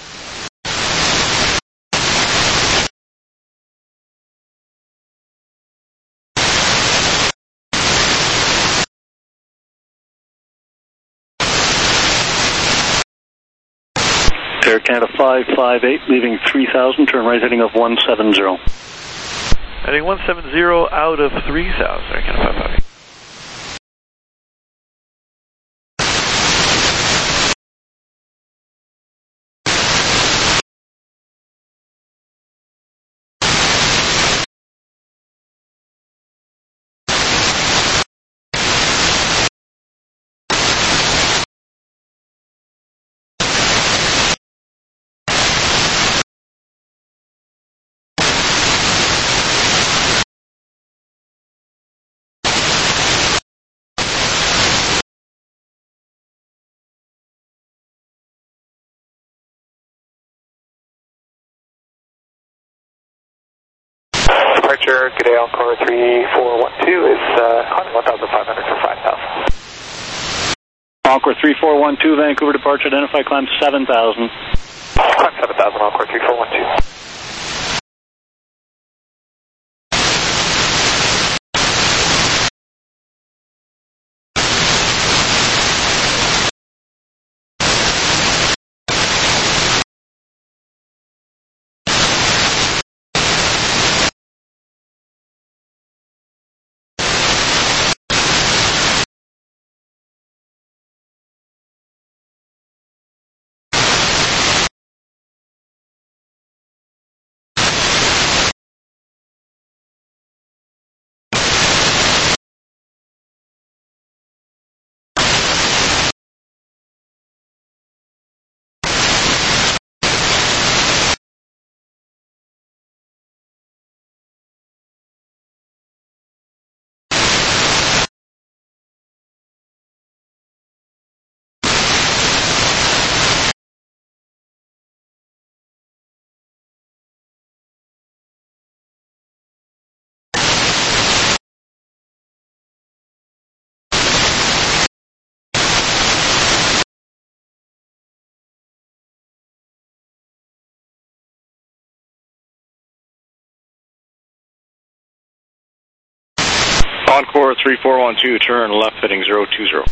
G: Air Canada five five eight, leaving three thousand, turn right heading of one seven zero.
S: Heading one seven zero out of three thousand, Air Canada five five eight.
B: Departure, good day, Encore three four one two is uh, climbing one thousand five hundred for five thousand.
G: Encore three four one two, Vancouver departure, identify, climb seven thousand.
B: Climb seven thousand, Encore three four one two.
A: Encore three four one two, turn left heading zero two zero.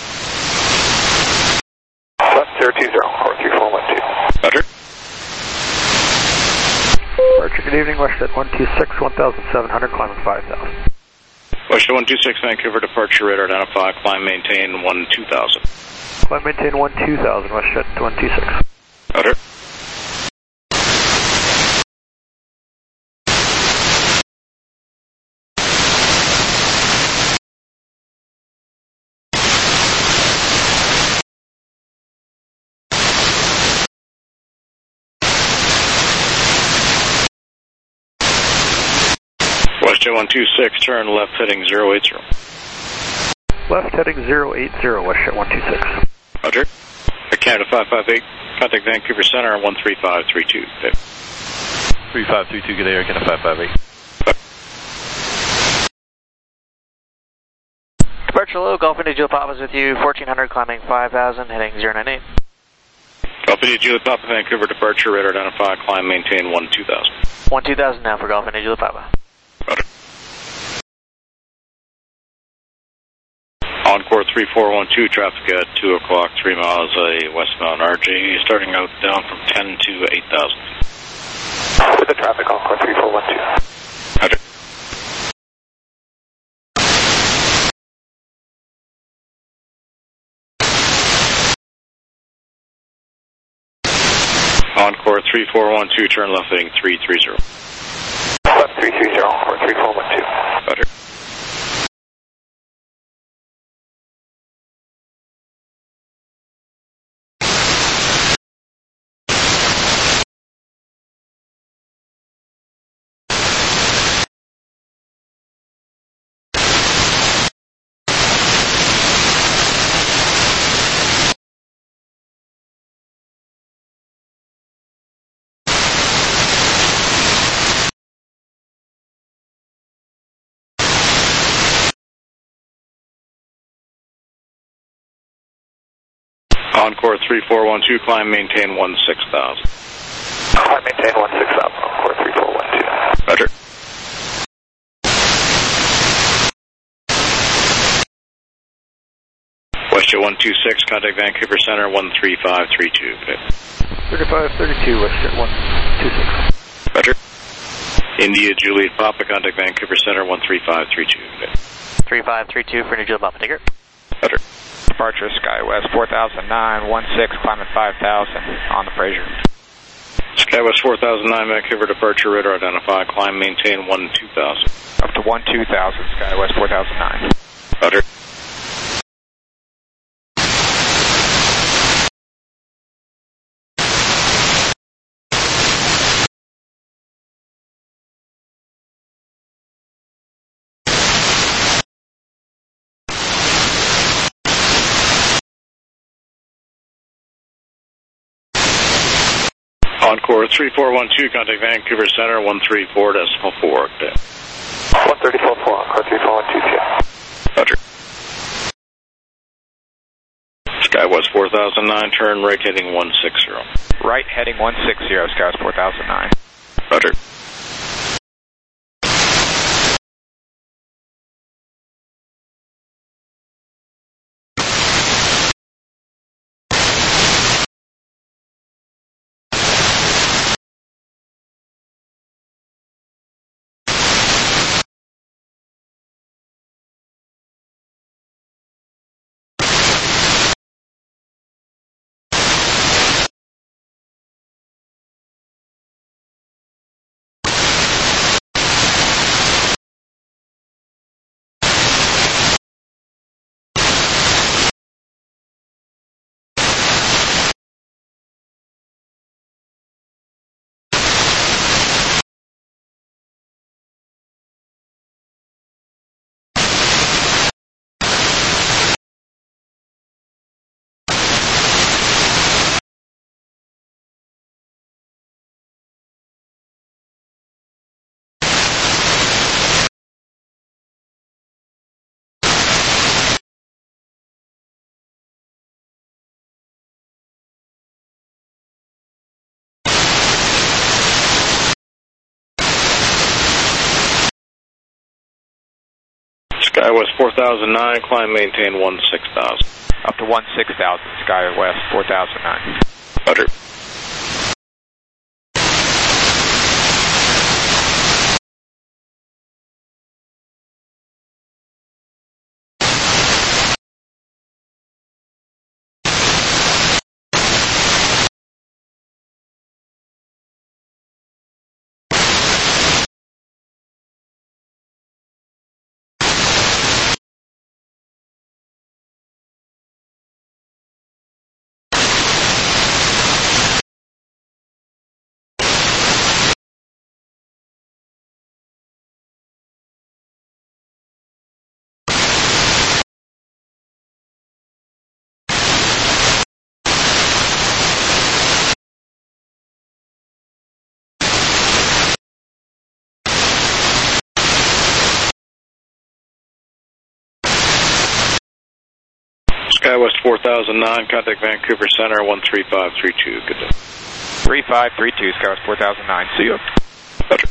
B: Left zero two zero, Encore three four one two.
A: Roger.
H: Departure, good evening, WestJet one two six, one thousand seven hundred, climbing five thousand.
A: WestJet one two six, Vancouver departure, radar identify, climb maintain one two thousand.
H: Climb maintain one two thousand, WestJet one two six.
A: Roger. WestJet one two six, turn left heading zero eight zero.
H: Left heading zero eight zero, WestJet one two six.
A: Roger. Air Canada five five eight, contact Vancouver Center one three five three two.
S: three five three two, good day, Air Canada five five eight.
F: Departure low, Golf India Juliet Papa's with you, fourteen hundred, climbing five thousand, heading zero nine eight.
A: Golf India Juliet Papa, Vancouver departure, radar identify, climb maintain one two thousand.
F: one two thousand now for Golf India Juliet Papa.
A: Roger. Encore three four one two, traffic at two o'clock, three miles a westbound R J, starting out down from ten to eight thousand.
B: With the traffic, Encore three four one two.
A: Roger. Encore three four one two, turn left heading three three zero.
B: Left three three zero, Encore three four one two.
A: Roger. Encore three four one two, climb, maintain one six thousand.
F: Climb, maintain one six thousand, Encore three four one two.
A: Roger. WestJet one two six, contact Vancouver Center one three five three two.
H: thirty-five thirty-two, WestJet one two six.
A: Roger. India Juliet Papa, contact Vancouver Center one three five three two.
J: three five three two for India Juliet Papa, ticker.
A: Roger.
V: Departure SkyWest four thousand nine, one six, climbing five thousand on the Fraser.
A: SkyWest four thousand nine, Vancouver departure, radar identify, climb, maintain one two thousand.
V: Up to one two thousand, SkyWest four thousand nine.
A: Roger. Encore three four one two, contact Vancouver Center one three four decimal four.
F: one three four four, Encore three four one two two.
A: Roger. SkyWest four thousand nine, turn right heading one six zero.
V: Right heading one six zero, SkyWest four thousand nine.
A: Roger. SkyWest four thousand nine, climb, maintain one six thousand.
V: Up to one six thousand, SkyWest four thousand nine.
A: Roger. SkyWest four thousand nine, contact Vancouver Center one three five three two. Good day.
V: three five three two, SkyWest four thousand nine. See you.
A: Roger.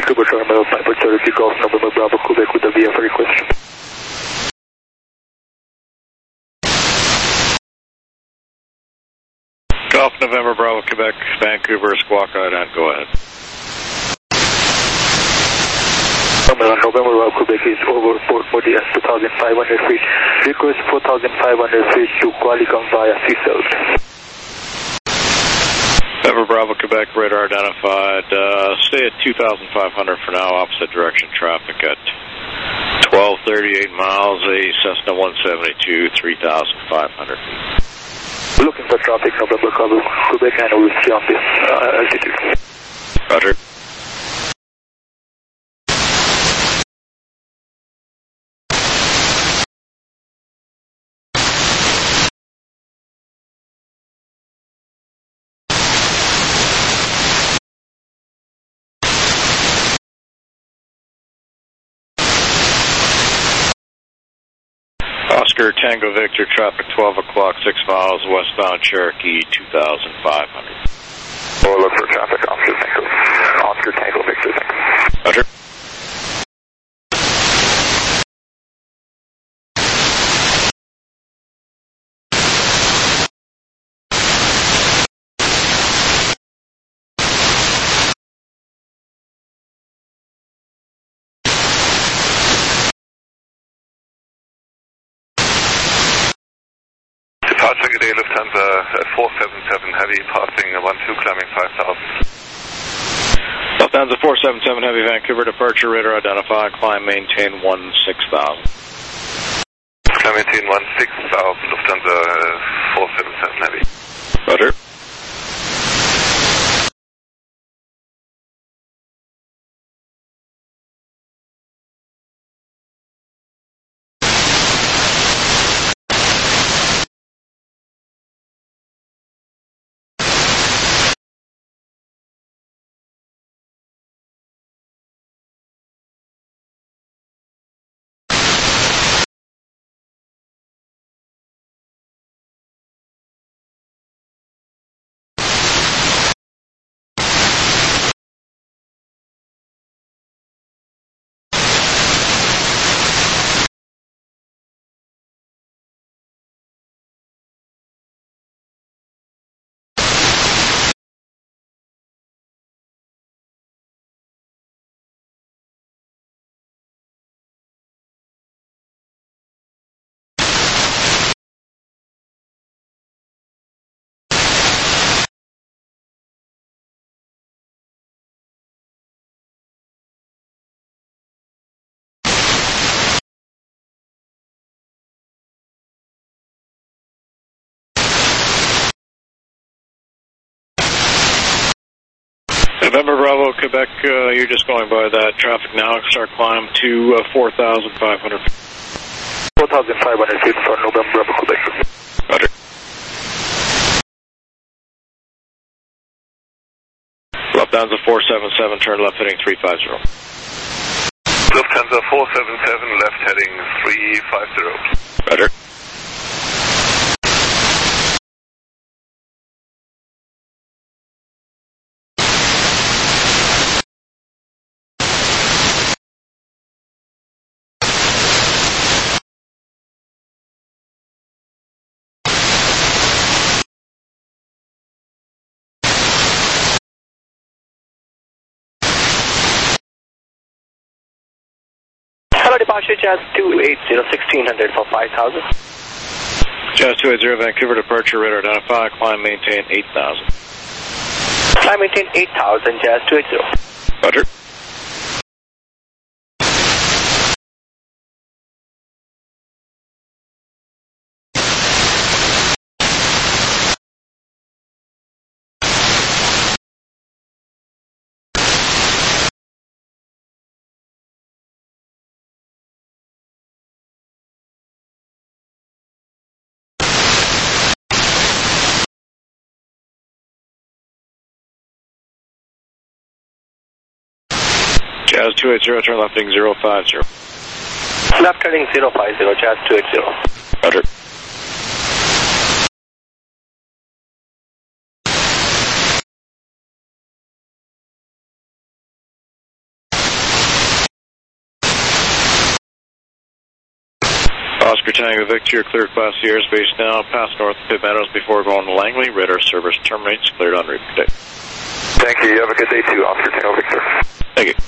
B: Vancouver Terminal, Piper thirty Golf November Bravo Quebec with the V F request.
A: Golf November Bravo Quebec, Vancouver Squawk Island, go ahead.
B: November Bravo Quebec is over Port Moody at two thousand five hundred feet. Request four thousand five hundred feet to Qualicum via Seasouth.
A: November Bravo Quebec, radar identified. Uh, stay at two thousand five hundred for now, opposite direction traffic at twelve thirty-eight miles, a Cessna one seventy-two, three thousand five hundred feet.
B: Looking for traffic, November Bravo Quebec, and we'll see on this uh, altitude.
A: Roger. Oscar Tango Victor, traffic twelve o'clock, six miles, westbound Cherokee, two thousand five hundred.
D: We'll look for traffic, Oscar Tango, Oscar Tango Victor, thanks.
A: Roger.
D: Departure G'day Lufthansa at four seven seven Heavy, passing one two, climbing five thousand.
A: Lufthansa four seven seven Heavy, Vancouver departure, radar identified, climb maintain one six thousand.
D: Climb maintain one six thousand, Lufthansa uh, four seven seven Heavy.
A: Roger. November Bravo, Quebec, uh, you're just going by that traffic now. Start climb to uh, four thousand five hundred.
B: four thousand five hundred feet for November Bravo, Quebec.
A: Roger. Lufthansa four seven seven, turn left heading three five zero.
D: Lufthansa four seven seven, left heading three five zero.
A: Roger.
M: Hello, departure Jazz two eight zero, sixteen hundred for five thousand.
A: Jazz two eight zero, Vancouver departure, radar identified, climb maintain eight thousand.
M: Climb maintain eight thousand, Jazz two eight zero.
A: Roger. Jazz two eight zero, turn left heading zero five zero.
M: Left heading zero five zero, Jazz two eight zero.
A: Roger. Oscar Tango Victor, clear Class C airspace now. Pass north of Pitt Meadows before going to Langley. Radar service terminates. Cleared on route today.
D: Thank you. You have a good day too, Oscar Tango Victor.
A: Thank you.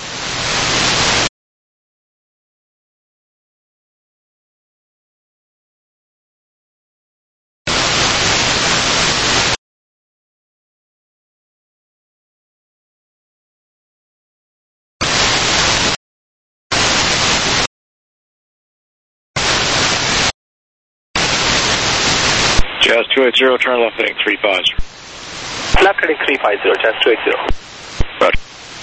A: Jazz two eighty, turn left heading three five zero.
M: Left heading three five zero, Jazz two eighty.
A: Roger.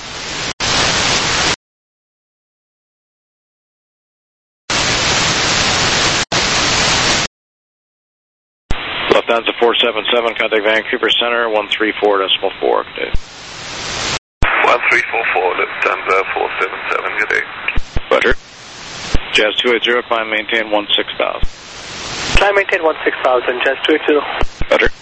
A: Lufthansa four seven seven, contact Vancouver Center, one three four decimal four, good day.
D: one three four four, Lufthansa four seven seven, good day.
A: Roger. Jazz two eighty, climb maintain one six thousand.
M: Climb maintain one six thousand, Jazz two eighty.
A: Roger.